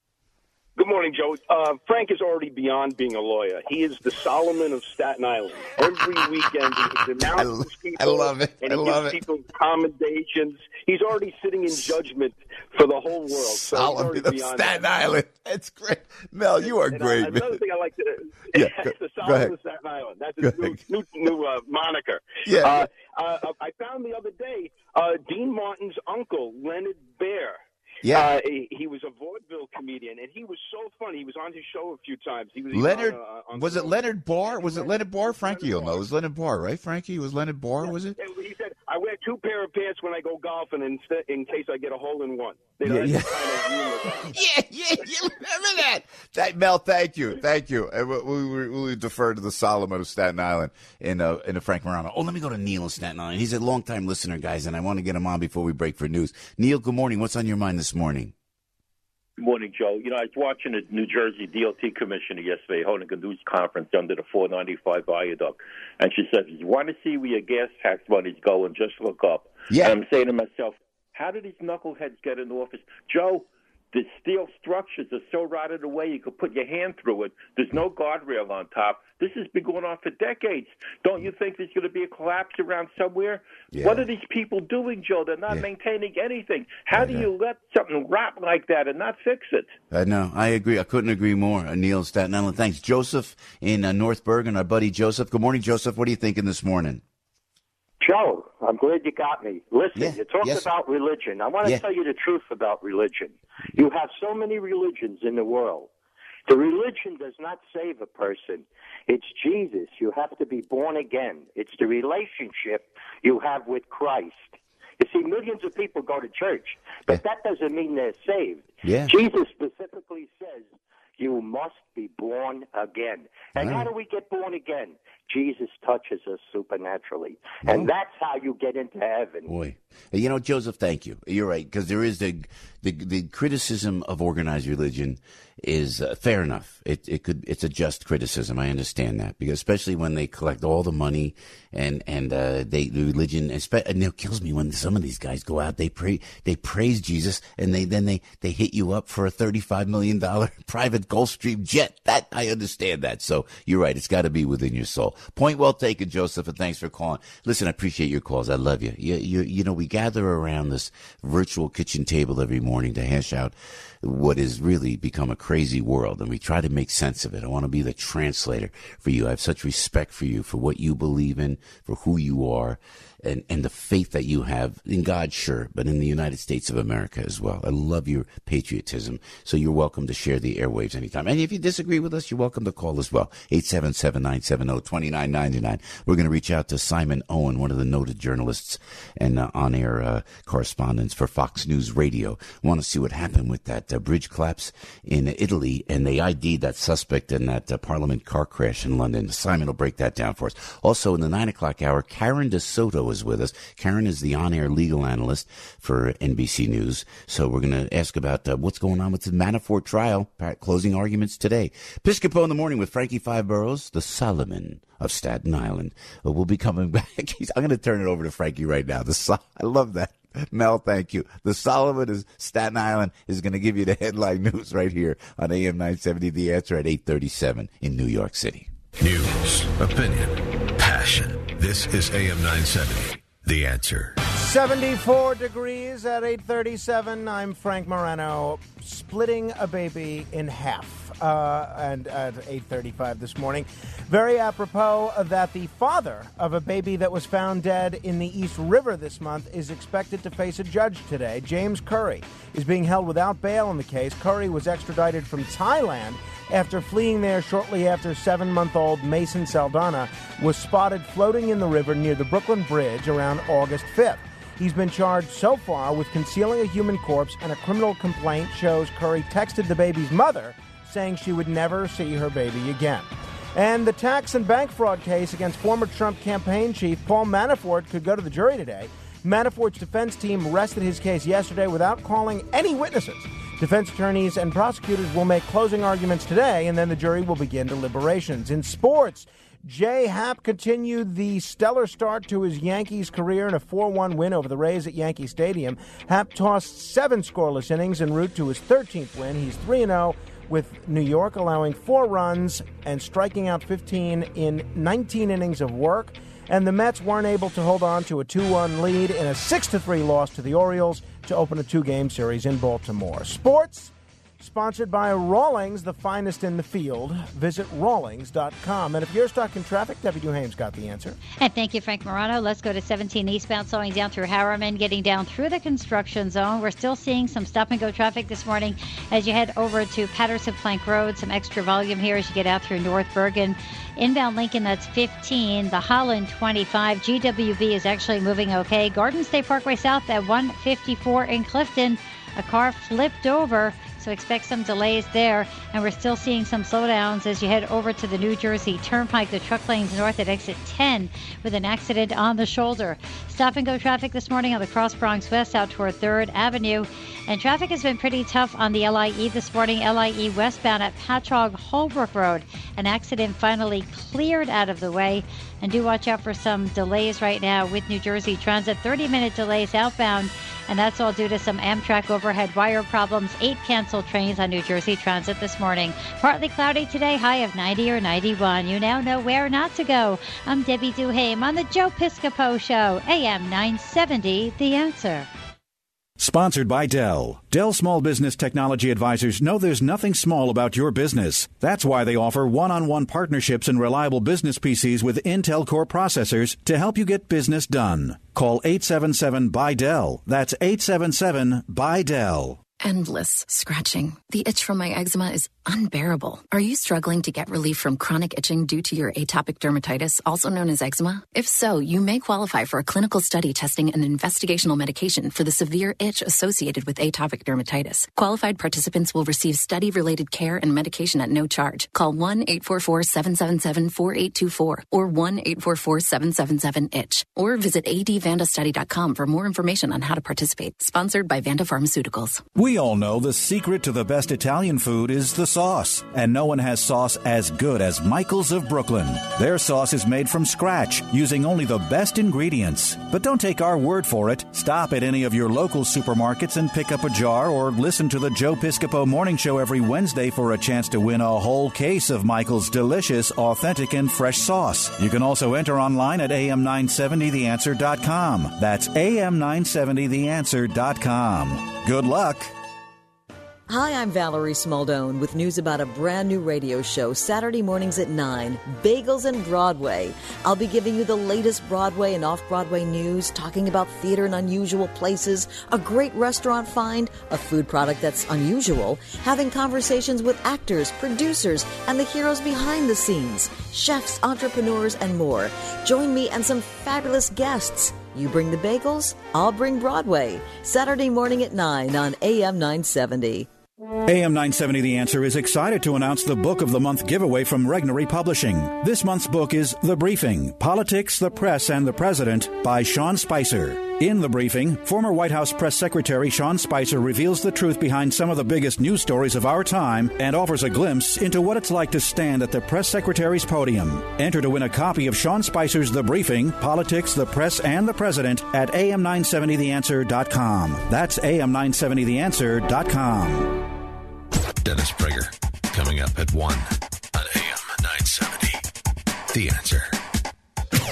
Good morning, Joe. Uh, Frank is already beyond being a lawyer. He is the Solomon of Staten Island. Every weekend he denounces people. I love it. And I he love gives it. people commendations. He's already sitting in judgment for the whole world. So Solomon of Staten Island. That's great. Mel, you are and, great, uh, man. Another thing I like to Yeah, that's go- the go Solomon ahead. of Staten Island. That's Go his new, ahead. new, new uh, moniker. Yeah, Uh, uh, I found the other day uh, Dean Martin's uncle, Leonard Baer. Yeah. Uh, he, he was a vaudeville comedian, and he was so funny. He was on his show a few times. He was he was Leonard, on, uh, on was it Leonard Barr? Was it Leonard Barr? Frankie, you'll know. It was Leonard Barr, right, Frankie? It was Leonard Barr, was it? He said, I wear two pair of pants when I go golfing in, in case I get a hole in one. You Yeah, know, yeah. that's the kind of humor. yeah, yeah, you remember that? that? Mel, thank you. Thank you. And we, we, we defer to the Solomon of Staten Island in, uh, in the Frank Morano. Oh, let me go to Neil in Staten Island. He's a longtime listener, guys, and I want to get him on before we break for news. Neil, good morning. What's on your mind this morning? Good morning, Joe. You know, I was watching the New Jersey D O T commissioner yesterday holding a news conference under the four ninety-five viaduct, and she said, if you want to see where your gas tax money's going, just look up. Yeah. And I'm saying to myself, how do these knuckleheads get in office? Joe, the steel structures are so rotted away you could put your hand through it. There's no guardrail on top. This has been going on for decades. Don't you think there's going to be a collapse around somewhere? Yeah. What are these people doing, Joe? They're not Yeah. maintaining anything. How I do know. you let something rot like that and not fix it? I know. I agree. I couldn't agree more. Uh, Neil in Staten Island. Thanks. Joseph in uh, North Bergen, our buddy Joseph. Good morning, Joseph. What are you thinking this morning? Joe, I'm glad you got me. Listen, Yeah, you talked yes. about religion. I want to Yeah. tell you the truth about religion. You have so many religions in the world. The religion does not save a person. It's Jesus. You have to be born again. It's the relationship you have with Christ. You see, millions of people go to church, but that doesn't mean they're saved. Yeah. Jesus specifically says, you must be born again. And Wow. how do we get born again? Jesus touches us supernaturally. And that's how you get into heaven. Boy, you know, Joseph, thank you. You're right, because there is the, the the criticism of organized religion is uh, fair enough. It it could it's a just criticism. I understand that, because especially when they collect all the money and and uh, they the religion. And it kills me when some of these guys go out. They pray they praise Jesus, and they then they they hit you up for a thirty-five million dollar private Gulfstream jet. That I understand that. So you're right. It's got to be within your soul. Point well taken, Joseph, and thanks for calling. Listen, I appreciate your calls. I love you. You, you, you know, we gather around this virtual kitchen table every morning to hash out what has really become a crazy world, and we try to make sense of it. I want to be the translator for you. I have such respect for you, for what you believe in, for who you are, and, and the faith that you have in God, sure, but in the United States of America as well. I love your patriotism, so you're welcome to share the airwaves anytime. And if you disagree with us, you're welcome to call as well, eight seven seven, nine seven zero, two nine nine nine. We're going to reach out to Simon Owen, one of the noted journalists and uh, on-air uh, correspondents for Fox News Radio. Want to see what happened with that uh, bridge collapse in Italy, and they I D'd that suspect in that uh, Parliament car crash in London. Simon will break that down for us. Also, in the nine o'clock hour, Karen DeSoto is with us. Karen is the on-air legal analyst for N B C News. So we're going to ask about uh, what's going on with the Manafort trial, closing arguments today. Piscopo in the morning with Frankie Five Boroughs, the Solomon of Staten Island. Uh, we'll be coming back. I'm going to turn it over to Frankie right now. The Sol- I love that. Mel, thank you. The Solomon of Staten Island is going to give you the headline news right here on A M nine seventy, The Answer at eight thirty-seven in New York City. News, opinion, passion. This is A M nine seventy, The Answer. seventy-four degrees at eight thirty-seven. I'm Frank Morano. Splitting a baby in half. uh, and at eight thirty-five this morning. Very apropos that the father of a baby that was found dead in the East River this month is expected to face a judge today. James Curry is being held without bail in the case. Curry was extradited from Thailand after fleeing there shortly after seven-month-old Mason Saldana was spotted floating in the river near the Brooklyn Bridge around August fifth. He's been charged so far with concealing a human corpse, and a criminal complaint shows Curry texted the baby's mother saying she would never see her baby again. And the tax and bank fraud case against former Trump campaign chief Paul Manafort could go to the jury today. Manafort's defense team rested his case yesterday without calling any witnesses. Defense attorneys and prosecutors will make closing arguments today, and then the jury will begin deliberations. In sports, Jay Happ continued the stellar start to his Yankees career in a four one win over the Rays at Yankee Stadium. Happ tossed seven scoreless innings en route to his thirteenth win. He's three and oh with New York, allowing four runs and striking out fifteen in nineteen innings of work. And the Mets weren't able to hold on to a two one lead in a six to three loss to the Orioles to open a two-game series in Baltimore. Sports, sponsored by Rawlings, the finest in the field. Visit Rawlings dot com. And if you're stuck in traffic, Debbie Duhame's got the answer. And thank you, Frank Morano. Let's go to seventeen eastbound, slowing down through Harriman, getting down through the construction zone. We're still seeing some stop-and-go traffic this morning as you head over to Patterson Plank Road. Some extra volume here as you get out through North Bergen. Inbound Lincoln, that's fifteen. The Holland, twenty-five. G W B is actually moving okay. Garden State Parkway South at one fifty-four in Clifton. A car flipped over, so expect some delays there. And we're still seeing some slowdowns as you head over to the New Jersey Turnpike, the truck lanes north at exit ten with an accident on the shoulder. Stop-and-go traffic this morning on the Cross Bronx West out toward third Avenue. And traffic has been pretty tough on the L I E this morning. L I E westbound at Patchogue Holbrook Road. An accident finally cleared out of the way. And do watch out for some delays right now with New Jersey Transit. thirty-minute delays outbound. And that's all due to some Amtrak overhead wire problems. Eight canceled trains on New Jersey Transit this morning. Partly cloudy today, high of ninety or ninety-one. You now know where not to go. I'm Debbie Duhame on the Joe Piscopo Show, A M nine seventy, The Answer. Sponsored by Dell. Dell Small Business Technology Advisors know there's nothing small about your business. That's why they offer one-on-one partnerships and reliable business P Cs with Intel Core processors to help you get business done. Call eight seven seven, B Y Dell. That's eight seven seven, B Y Dell. Endless scratching. The itch from my eczema is unbearable. Are you struggling to get relief from chronic itching due to your atopic dermatitis, also known as eczema? If so, you may qualify for a clinical study testing an investigational medication for the severe itch associated with atopic dermatitis. Qualified participants will receive study-related care and medication at no charge. Call one eight four four, seven seven seven, four eight two four or one eight four four, seven seven seven, itch or visit a d vanda study dot com for more information on how to participate. Sponsored by Vanda Pharmaceuticals. We all know the secret to the best Italian food is the sauce, and no one has sauce as good as Michael's of Brooklyn. Their sauce is made from scratch, using only the best ingredients. But don't take our word for it. Stop at any of your local supermarkets and pick up a jar, or listen to the Joe Piscopo Morning Show every Wednesday for a chance to win a whole case of Michael's delicious, authentic, and fresh sauce. You can also enter online at A M nine seventy the answer dot com. That's A M nine seventy the answer dot com. Good luck. Hi, I'm Valerie Smaldone with news about a brand new radio show Saturday mornings at nine, Bagels and Broadway. I'll be giving you the latest Broadway and off-Broadway news, talking about theater in unusual places, a great restaurant find, a food product that's unusual, having conversations with actors, producers, and the heroes behind the scenes, chefs, entrepreneurs, and more. Join me and some fabulous guests. You bring the bagels, I'll bring Broadway. Saturday morning at nine on A M nine seventy. A M nine seventy The Answer is excited to announce the Book of the Month giveaway from Regnery Publishing. This month's book is The Briefing, Politics, the Press, and the President by Sean Spicer. In The Briefing, former White House Press Secretary Sean Spicer reveals the truth behind some of the biggest news stories of our time and offers a glimpse into what it's like to stand at the press secretary's podium. Enter to win a copy of Sean Spicer's The Briefing, Politics, the Press, and the President at A M nine seventy the answer dot com. That's A M nine seventy the answer dot com. Dennis Prager, coming up at one on A M nine seventy. The Answer.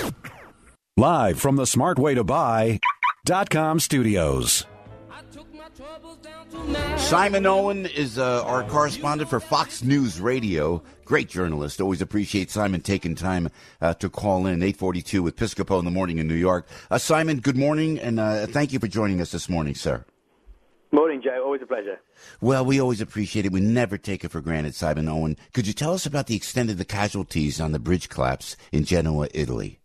Live from the Smart Way to Buy dot com studios. I took my Simon Owen is uh, our correspondent for Fox News Radio. Great journalist. Always appreciate Simon taking time uh, to call in. eight forty-two with Piscopo in the morning in New York. Uh, Simon, good morning, and uh, thank you for joining us this morning, sir. Morning, Joe. Always a pleasure. Well, we always appreciate it. We never take it for granted, Simon Owen. Could you tell us about the extent of the casualties on the bridge collapse in Genoa, Italy?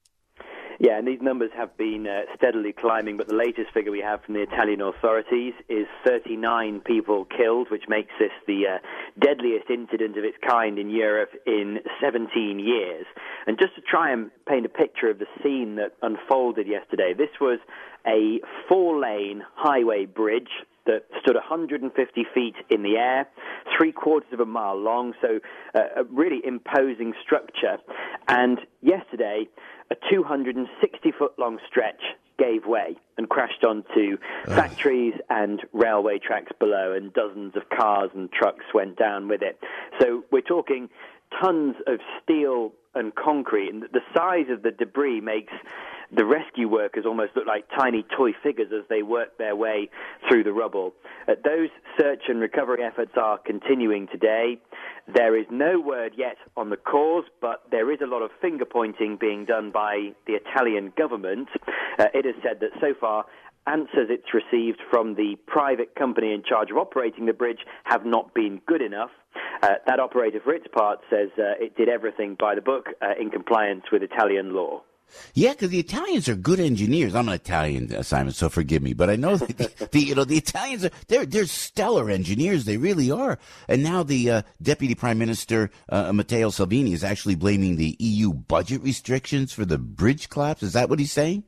Yeah, and these numbers have been uh, steadily climbing, but the latest figure we have from the Italian authorities is thirty-nine people killed, which makes this the uh, deadliest incident of its kind in Europe in seventeen years. And just to try and paint a picture of the scene that unfolded yesterday, this was a four-lane highway bridge that stood one hundred fifty feet in the air, three quarters of a mile long, so uh, a really imposing structure. And yesterday, a two hundred sixty foot long stretch gave way and crashed onto factories and railway tracks below, and dozens of cars and trucks went down with it. So we're talking tons of steel and concrete, and the size of the debris makes the rescue workers almost look like tiny toy figures as they work their way through the rubble. Uh, those search and recovery efforts are continuing today. There is no word yet on the cause, but there is a lot of finger-pointing being done by the Italian government. Uh, it has said that so far, answers it's received from the private company in charge of operating the bridge have not been good enough. Uh, that operator, for its part, says uh, it did everything by the book uh, in compliance with Italian law. Yeah, because the Italians are good engineers. I'm an Italian, uh, Simon, so forgive me, but I know that the, the you know the Italians are they're they're stellar engineers. They really are. And now the uh, Deputy Prime Minister uh, Matteo Salvini is actually blaming the E U budget restrictions for the bridge collapse. Is that what he's saying?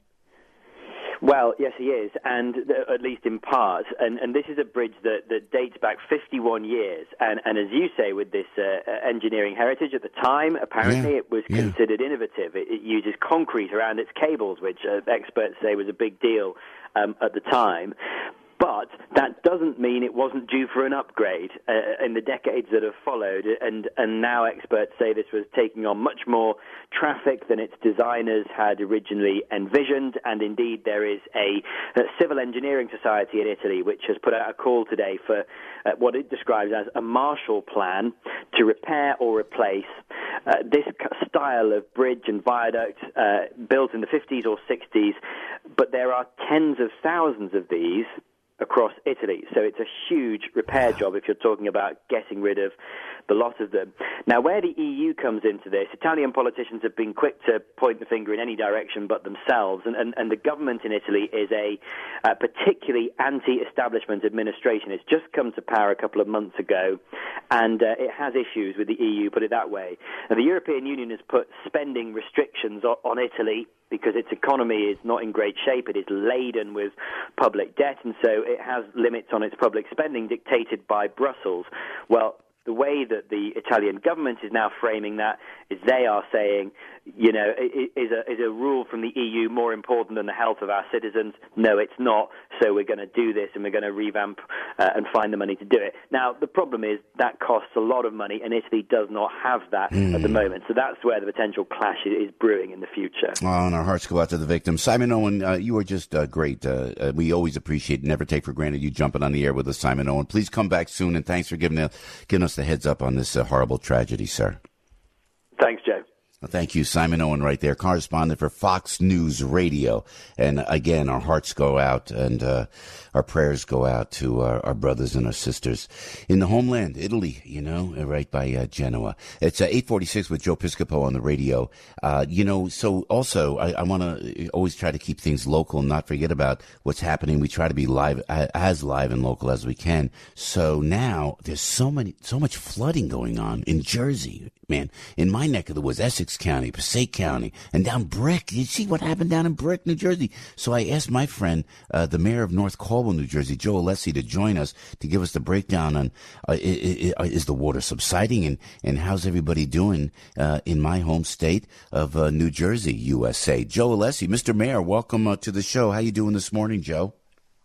Well, yes, he is, and th- at least in part. And, and this is a bridge that, that dates back fifty-one years. And, and as you say, with this uh, engineering heritage at the time, apparently yeah. it was yeah. considered innovative. It, it uses concrete around its cables, which uh, experts say was a big deal um, at the time. But that doesn't mean it wasn't due for an upgrade uh, in the decades that have followed. And, and now experts say this was taking on much more traffic than its designers had originally envisioned. And indeed, there is a, a civil engineering society in Italy which has put out a call today for uh, what it describes as a Marshall Plan to repair or replace uh, this style of bridge and viaduct uh, built in the fifties or sixties. But there are tens of thousands of these across Italy. So it's a huge repair job if you're talking about getting rid of the lot of them. Now, where the E U comes into this, Italian politicians have been quick to point the finger in any direction but themselves, and, and, and the government in Italy is a uh, particularly anti-establishment administration. It's just come to power a couple of months ago, and uh, it has issues with the E U, put it that way. Now, the European Union has put spending restrictions on, on Italy because its economy is not in great shape. It is laden with public debt, and so it has limits on its public spending dictated by Brussels. Well, the way that the Italian government is now framing that is they are saying, you know, is a, is a rule from the E U more important than the health of our citizens? No, it's not. So we're going to do this and we're going to revamp uh, and find the money to do it. Now, the problem is that costs a lot of money, and Italy does not have that mm. at the moment. So that's where the potential clash is brewing in the future. Oh, and our hearts go out to the victims. Simon Owen, uh, you are just uh, great. Uh, uh, we always appreciate, never take for granted you jumping on the air with us, Simon Owen. Please come back soon, and thanks for giving, uh, giving us the heads up on this uh, horrible tragedy, sir. Thanks, Joe. Well, thank you, Simon Owen, right there, correspondent for Fox News Radio. And again, our hearts go out and uh, our prayers go out to our, our brothers and our sisters in the homeland, Italy, you know, right by uh, Genoa. It's uh, eight forty-six with Joe Piscopo on the radio. Uh, you know, so also I, I want to always try to keep things local and not forget about what's happening. We try to be live, as live and local as we can. So now there's so many, so much flooding going on in Jersey. Man, in my neck of the woods, Essex County, Passaic County, and down Brick. You see what happened down in Brick, New Jersey? So I asked my friend, uh, the mayor of North Caldwell, New Jersey, Joe Alessi, to join us to give us the breakdown on uh, is, is the water subsiding and, and how's everybody doing uh, in my home state of uh, New Jersey, U S A. Joe Alessi, Mister Mayor, welcome uh, to the show. How you doing this morning, Joe?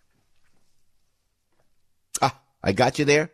Ah, I got you there.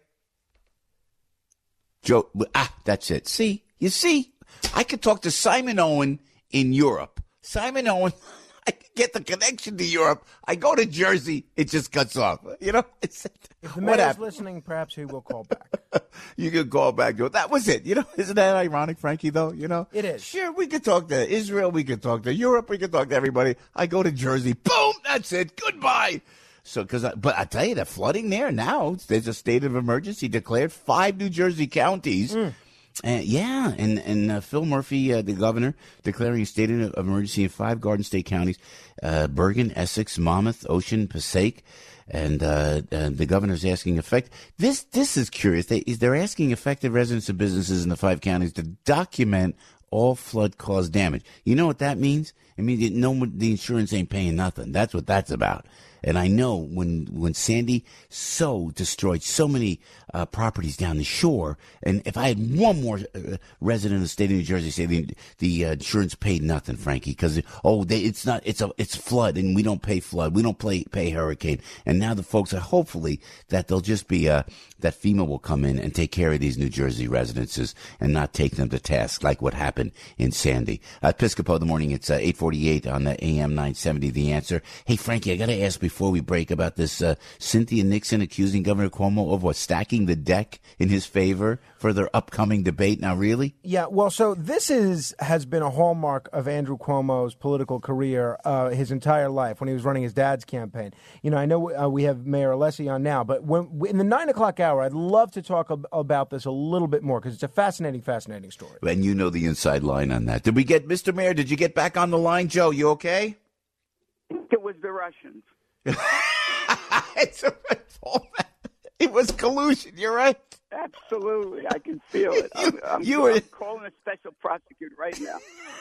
Joe, ah, that's it. See, you see, I could talk to Simon Owen in Europe. Simon Owen, I can get the connection to Europe. I go to Jersey, it just cuts off. You know, it's, If the what mayor's happened? listening, perhaps he will call back. You can call back. Go, that was it. You know, isn't that ironic, Frankie, though? You know? It is. Sure, we could talk to Israel. We could talk to Europe. We could talk to everybody. I go to Jersey. Boom! That's it. Goodbye. So, because, but I tell you, the flooding there now, there's a state of emergency declared. Five New Jersey counties. Mm. And yeah, and and uh, Phil Murphy, uh, the governor, declaring a state of emergency in five Garden State counties: uh, Bergen, Essex, Monmouth, Ocean, Passaic, and uh, uh, the governor's asking effect. This this is curious. They they're asking affected residents and businesses in the five counties to document all flood caused damage. You know what that means? It means that no one, the insurance ain't paying nothing. That's what that's about. And I know when when Sandy so destroyed so many uh, properties down the shore, and if I had one more uh, resident of the state of New Jersey say the, the uh, insurance paid nothing, Frankie, because oh, they, it's not it's a it's flood, and we don't pay flood, we don't pay pay hurricane, and now the folks are hopefully that they'll just be uh, that FEMA will come in and take care of these New Jersey residences and not take them to task like what happened in Sandy. Uh, Episcopal in the morning, it's uh, eight forty-eight on the A M nine seventy. The Answer. Hey, Frankie, I got to ask before we break about this uh, Cynthia Nixon accusing Governor Cuomo of what, stacking the deck in his favor for their upcoming debate. Now, really? Yeah, well, so this is has been a hallmark of Andrew Cuomo's political career uh, his entire life when he was running his dad's campaign. You know, I know uh, we have Mayor Alessi on now, but when in the nine o'clock hour, I'd love to talk ab- about this a little bit more because it's a fascinating, fascinating story. And you know the inside line on that. Did we get, Mister Mayor, did you get back on the line? Joe, you okay? It was the Russians. it's a, it was collusion. You're right. Absolutely, I can feel it. I'm, I'm, you were I'm calling a special prosecutor right now.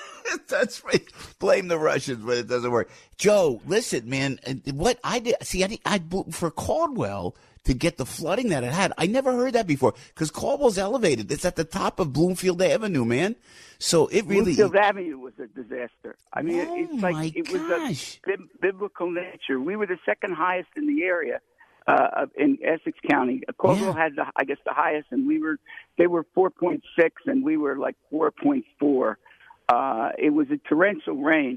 That's right. Blame the Russians, but it doesn't work. Joe, listen, man. What I did, see, I, I for Caldwell to get the flooding that it had. I never heard that before because Caldwell's elevated. It's at the top of Bloomfield Avenue, man. So it really Bloomfield Avenue was a disaster. I mean, oh it's like my it was gosh. a bib- biblical nature. We were the second highest in the area uh, in Essex County. Caldwell yeah. had, the, I guess, the highest, and we were they were four point six, and we were like four point four. Uh, it was a torrential rain.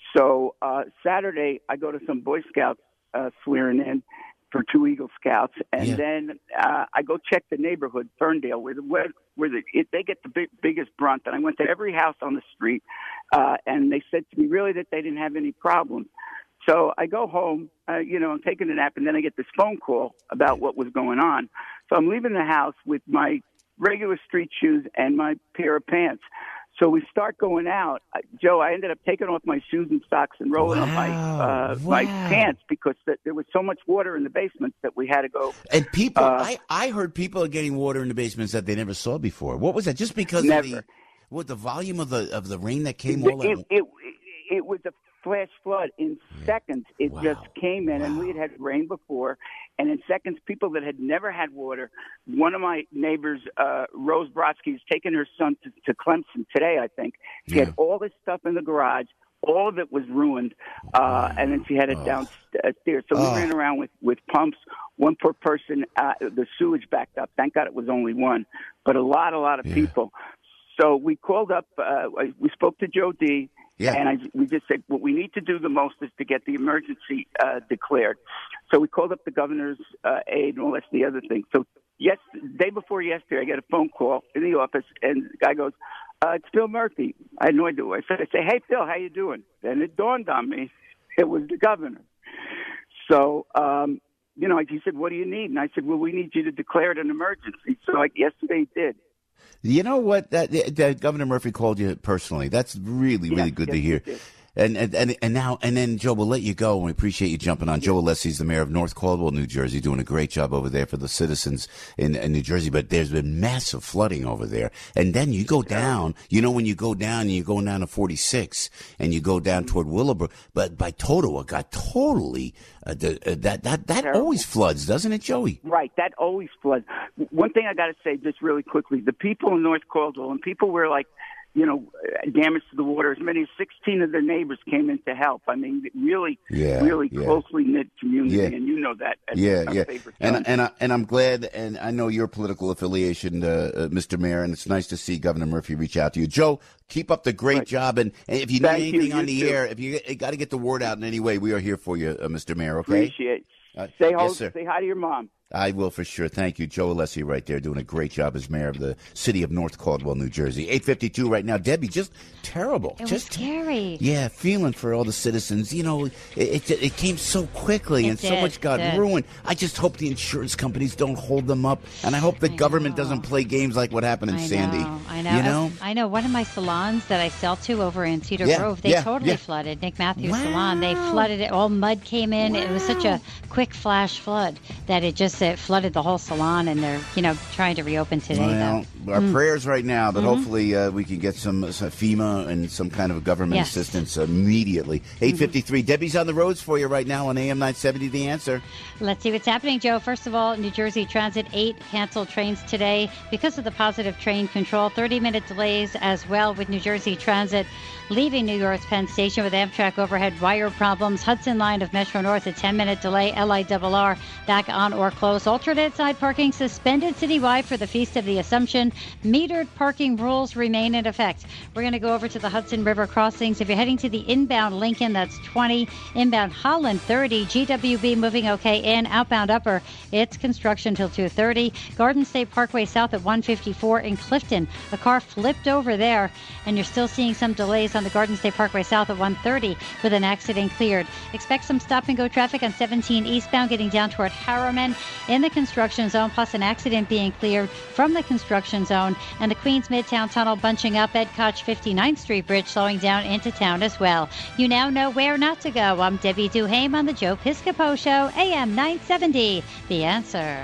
So uh, Saturday, I go to some Boy Scouts uh, swearing in for two Eagle Scouts, and yeah. then uh, I go check the neighborhood, Ferndale, where the where, where the it, they get the big, biggest brunt. And I went to every house on the street, uh, and they said to me, really, that they didn't have any problems. So I go home, uh, you know, I'm taking a nap, and then I get this phone call about what was going on. So I'm leaving the house with my regular street shoes and my pair of pants. So we start going out. Uh, Joe, I ended up taking off my shoes and socks and rolling wow. up my uh, wow. my pants because th- there was so much water in the basement that we had to go. And people, uh, I, I heard people are getting water in the basements that they never saw before. What was that? Just because never. of the what the volume of the of the rain that came it, all it, at it, it, it was a flash flood. In yeah. seconds, it wow. just came in, wow. and we had had rain before. And in seconds, people that had never had water. One of my neighbors, uh, Rose Brodsky, is taking her son to, to Clemson today, I think. She yeah. had all this stuff in the garage. All of it was ruined. Uh, and then she had it oh. downstairs. So we oh. ran around with, with pumps, one per person. Uh, the sewage backed up. Thank God it was only one. But a lot, a lot of yeah. people. So we called up, uh, we spoke to Joe D. Yeah. And I, we just said what we need to do the most is to get the emergency uh, declared. So we called up the governor's uh, aide and all that's the other thing. So yes, day before yesterday, I get a phone call in the office, and the guy goes, uh, "It's Phil Murphy." I had no idea what I said. I say, "Hey, Phil, how you doing?" Then it dawned on me it was the governor. So um, you know, he said, "What do you need?" And I said, "Well, we need you to declare it an emergency." So like yesterday, he did. You know what? That, that Governor Murphy called you personally. That's really, really yeah, good yes, to hear. And, and and and now and then, Joe, we'll let you go, and we appreciate you jumping on. Joe Alessi's the mayor of North Caldwell, New Jersey, doing a great job over there for the citizens in, in New Jersey. But there's been massive flooding over there. And then you go down, you know, when you go down and you're going down to forty-six and you go down toward Willowbrook, but by Totowa got totally, uh, the, uh, that, that, that always floods, doesn't it, Joey? Right, that always floods. One thing I got to say just really quickly, the people in North Caldwell, and people were like, you know, damage to the water. As many as sixteen of their neighbors came in to help. I mean, really, Yeah, really yeah. closely knit community, Yeah. and you know that. As Yeah, our yeah, favorite and son. and I, and I'm glad, and I know your political affiliation, uh, uh, Mister Mayor, and it's nice to see Governor Murphy reach out to you. Joe, keep up the great job, and, and if you need Thank you, anything on you the too. air, if you, you got to get the word out in any way, we are here for you, uh, Mister Mayor. Okay, Appreciate. Uh, Say hi, yes, sir. say hi to your mom. I will for sure. Thank you, Joe Alessi, right there, doing a great job as mayor of the city of North Caldwell, New Jersey. eight fifty-two right now. Debbie, just terrible. It was just scary. Yeah, feeling for all the citizens. You know, it it, it came so quickly, It and so did, much got it did. ruined. I just hope the insurance companies don't hold them up, and I hope the government doesn't play games like what happened in I Sandy. know, I know. You know? I know. One of my salons that I sell to over in Cedar Yeah, Grove, they yeah, totally yeah. flooded. Nick Matthews Salon, they flooded it. All mud came in. It was such a quick flash flood that it just it flooded the whole salon, and they're you know trying to reopen today. Well, though. our Mm. prayers right now, but Mhm. hopefully uh, we can get some, some FEMA and some kind of government Yes. assistance immediately. eight fifty-three. Debbie's on the roads for you right now on A M nine seventy, The Answer. Let's see what's happening, Joe. First of all, New Jersey Transit, eight canceled trains today because of the positive train control. thirty-minute delays as well with New Jersey Transit leaving New York's Penn Station with Amtrak overhead wire problems. Hudson line of Metro North, a ten-minute delay. L I R R back on or close. Alternate side parking suspended citywide for the Feast of the Assumption. Metered parking rules remain in effect. We're going to go over to the Hudson River crossings. If you're heading to the inbound Lincoln, that's twenty. Inbound Holland, thirty. G W B moving okay in. Outbound Upper, it's construction till two thirty. Garden State Parkway South at one fifty-four in Clifton. A car flipped over there, and you're still seeing some delays on the Garden State Parkway South at one thirty with an accident cleared. Expect some stop-and-go traffic on seventeen eastbound getting down toward Harriman in the construction zone, plus an accident being cleared from the construction zone, and the Queens Midtown Tunnel bunching up. Ed Koch fifty-ninth Street Bridge slowing down into town as well. You now know where not to go. I'm Debbie Duhame on the Joe Piscopo Show, A M nine seventy. The Answer.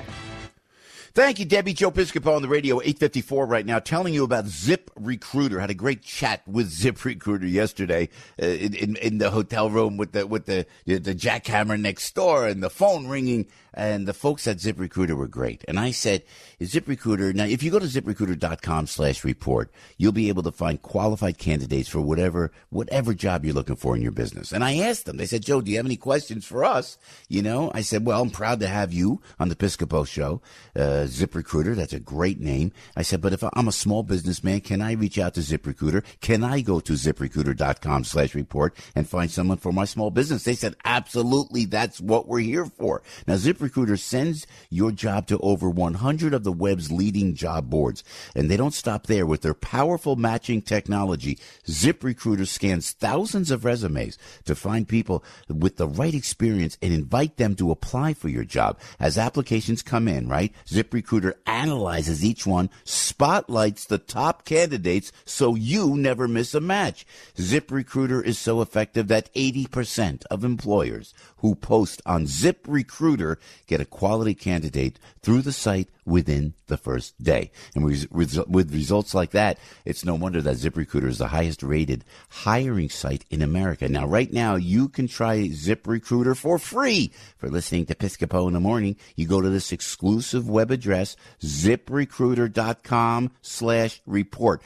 Thank you, Debbie. Joe Piscopo on the radio, eight fifty-four right now, telling you about ZipRecruiter. Had a great chat with ZipRecruiter yesterday uh, in, in in the hotel room with the with the the jackhammer next door and the phone ringing. And the folks at ZipRecruiter were great. And I said, ZipRecruiter, now if you go to ZipRecruiter.com slash report, you'll be able to find qualified candidates for whatever whatever job you're looking for in your business. And I asked them, they said, Joe, do you have any questions for us? You know, I said, well, I'm proud to have you on the Piscopo Show. Uh, ZipRecruiter, that's a great name. I said, but if I'm a small businessman, can I reach out to ZipRecruiter? Can I go to ZipRecruiter.com slash report and find someone for my small business? They said, absolutely, that's what we're here for. Now, ZipRecruiter sends your job to over one hundred of the web's leading job boards. And they don't stop there. With their powerful matching technology, ZipRecruiter scans thousands of resumes to find people with the right experience and invite them to apply for your job. As applications come in, right, ZipRecruiter analyzes each one, spotlights the top candidates so you never miss a match. ZipRecruiter is so effective that eighty percent of employers who post on ZipRecruiter get a quality candidate through the site within the first day. And with, with results like that, it's no wonder that ZipRecruiter is the highest rated hiring site in America. Now, right now, you can try ZipRecruiter for free. For listening to Piscopo in the morning, you go to this exclusive web address, ZipRecruiter.com slash report.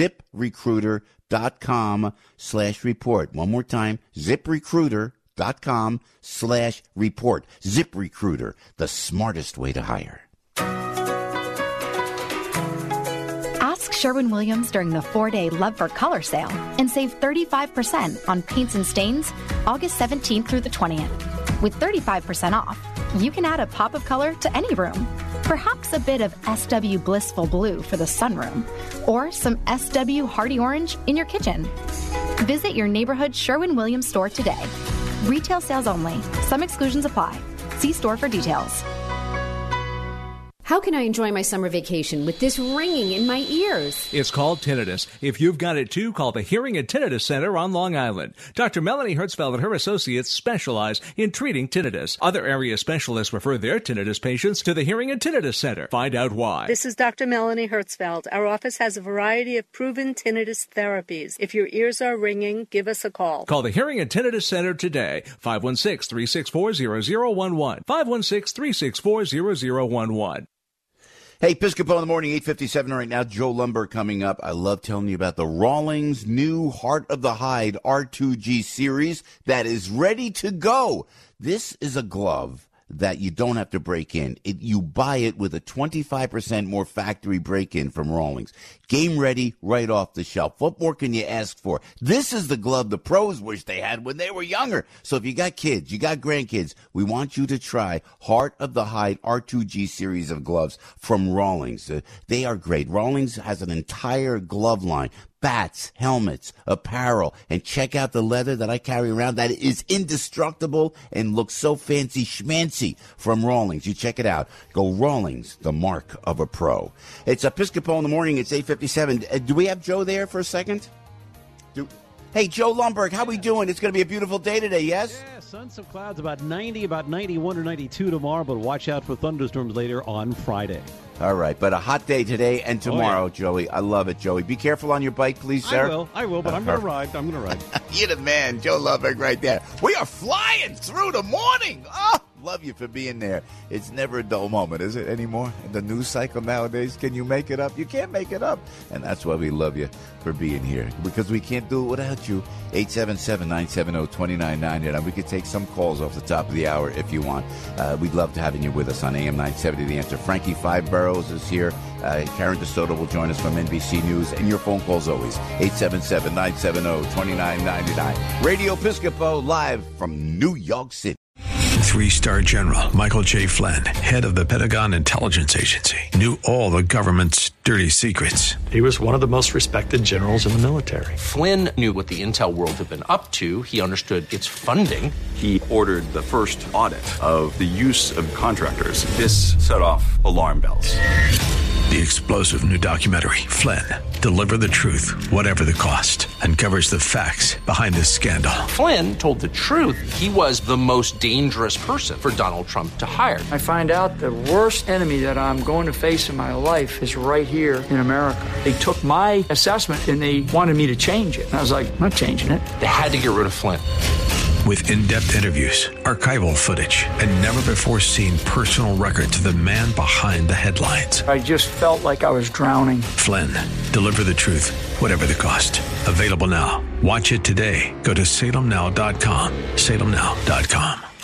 ZipRecruiter.com slash report. One more time, ZipRecruiter. Dot com slash report. ZipRecruiter, the smartest way to hire. Ask Sherwin-Williams during the four-day Love for Color sale and save thirty-five percent on paints and stains August seventeenth through the twentieth. With thirty-five percent off, you can add a pop of color to any room. Perhaps a bit of S W Blissful Blue for the sunroom, or some S W Hardy Orange in your kitchen. Visit your neighborhood Sherwin-Williams store today. Retail sales only. Some exclusions apply. See store for details. How can I enjoy my summer vacation with this ringing in my ears? It's called tinnitus. If you've got it too, call the Hearing and Tinnitus Center on Long Island. Doctor Melanie Hertzfeld and her associates specialize in treating tinnitus. Other area specialists refer their tinnitus patients to the Hearing and Tinnitus Center. Find out why. This is Doctor Melanie Hertzfeld. Our office has a variety of proven tinnitus therapies. If your ears are ringing, give us a call. Call the Hearing and Tinnitus Center today. five one six, three six four, zero zero one one. five one six, three six four, zero zero one one. Hey, Piscopo in the morning, eight fifty-seven right now. Joe Lumber coming up. I love telling you about the Rawlings new Heart of the Hide R two G series that is ready to go. This is a glove that you don't have to break in. It, you buy it with a twenty-five percent more factory break-in from Rawlings. Game ready, right off the shelf. What more can you ask for? This is the glove the pros wish they had when they were younger. So if you got kids, you got grandkids, we want you to try Heart of the Hide R two G series of gloves from Rawlings. Uh, they are great. Rawlings has an entire glove line. Bats, helmets, apparel, and check out the leather that I carry around that is indestructible and looks so fancy schmancy from Rawlings. You check it out. Go Rawlings, the mark of a pro. It's Episcopo in the morning. It's eight fifty-seven. Uh, do we have Joe there for a second? Do- hey, Joe Lumberg, how we doing? It's going to be a beautiful day today, yes? Yeah, sun, some clouds, about ninety, about ninety-one or ninety-two tomorrow, but watch out for thunderstorms later on Friday. All right, but a hot day today and tomorrow, oh, yeah. Joey. I love it, Joey. Be careful on your bike, please, sir. I will, I will, but I'm going to ride. I'm going to ride. You're the man, Joe Lumberg right there. We are flying through the morning. Oh, love you for being there. It's never a dull moment, is it, anymore? In the news cycle nowadays, can you make it up? You can't make it up. And that's why we love you for being here, because we can't do it without you. eight seven seven, nine seven zero, two nine nine zero. We could take some calls off the top of the hour if you want. Uh, we'd love to having you with us on A M nine seventy The Answer. Frankie Five Boroughs is here. Uh, Karen DeSoto will join us from N B C News. And your phone calls always, eight seven seven, nine seven zero, two nine nine nine. Radio Piscopo live from New York City. Three-star General Michael J. Flynn, head of the Pentagon Intelligence Agency, knew all the government's dirty secrets. He was one of the most respected generals in the military. Flynn knew what the intel world had been up to. He understood its funding. He ordered the first audit of the use of contractors. This set off alarm bells. The explosive new documentary, Flynn, Deliver the Truth, Whatever the Cost, uncovers the facts behind this scandal. Flynn told the truth. He was the most dangerous person for Donald Trump to hire. I find out the worst enemy that I'm going to face in my life is right here in America. They took my assessment and they wanted me to change it. And I was like, I'm not changing it. They had to get rid of Flynn. With in-depth interviews, archival footage, and never-before-seen personal records of the man behind the headlines. I just felt like I was drowning. Flynn, Deliver the Truth, Whatever the Cost. Available now. Watch it today. Go to salem now dot com. salem now dot com.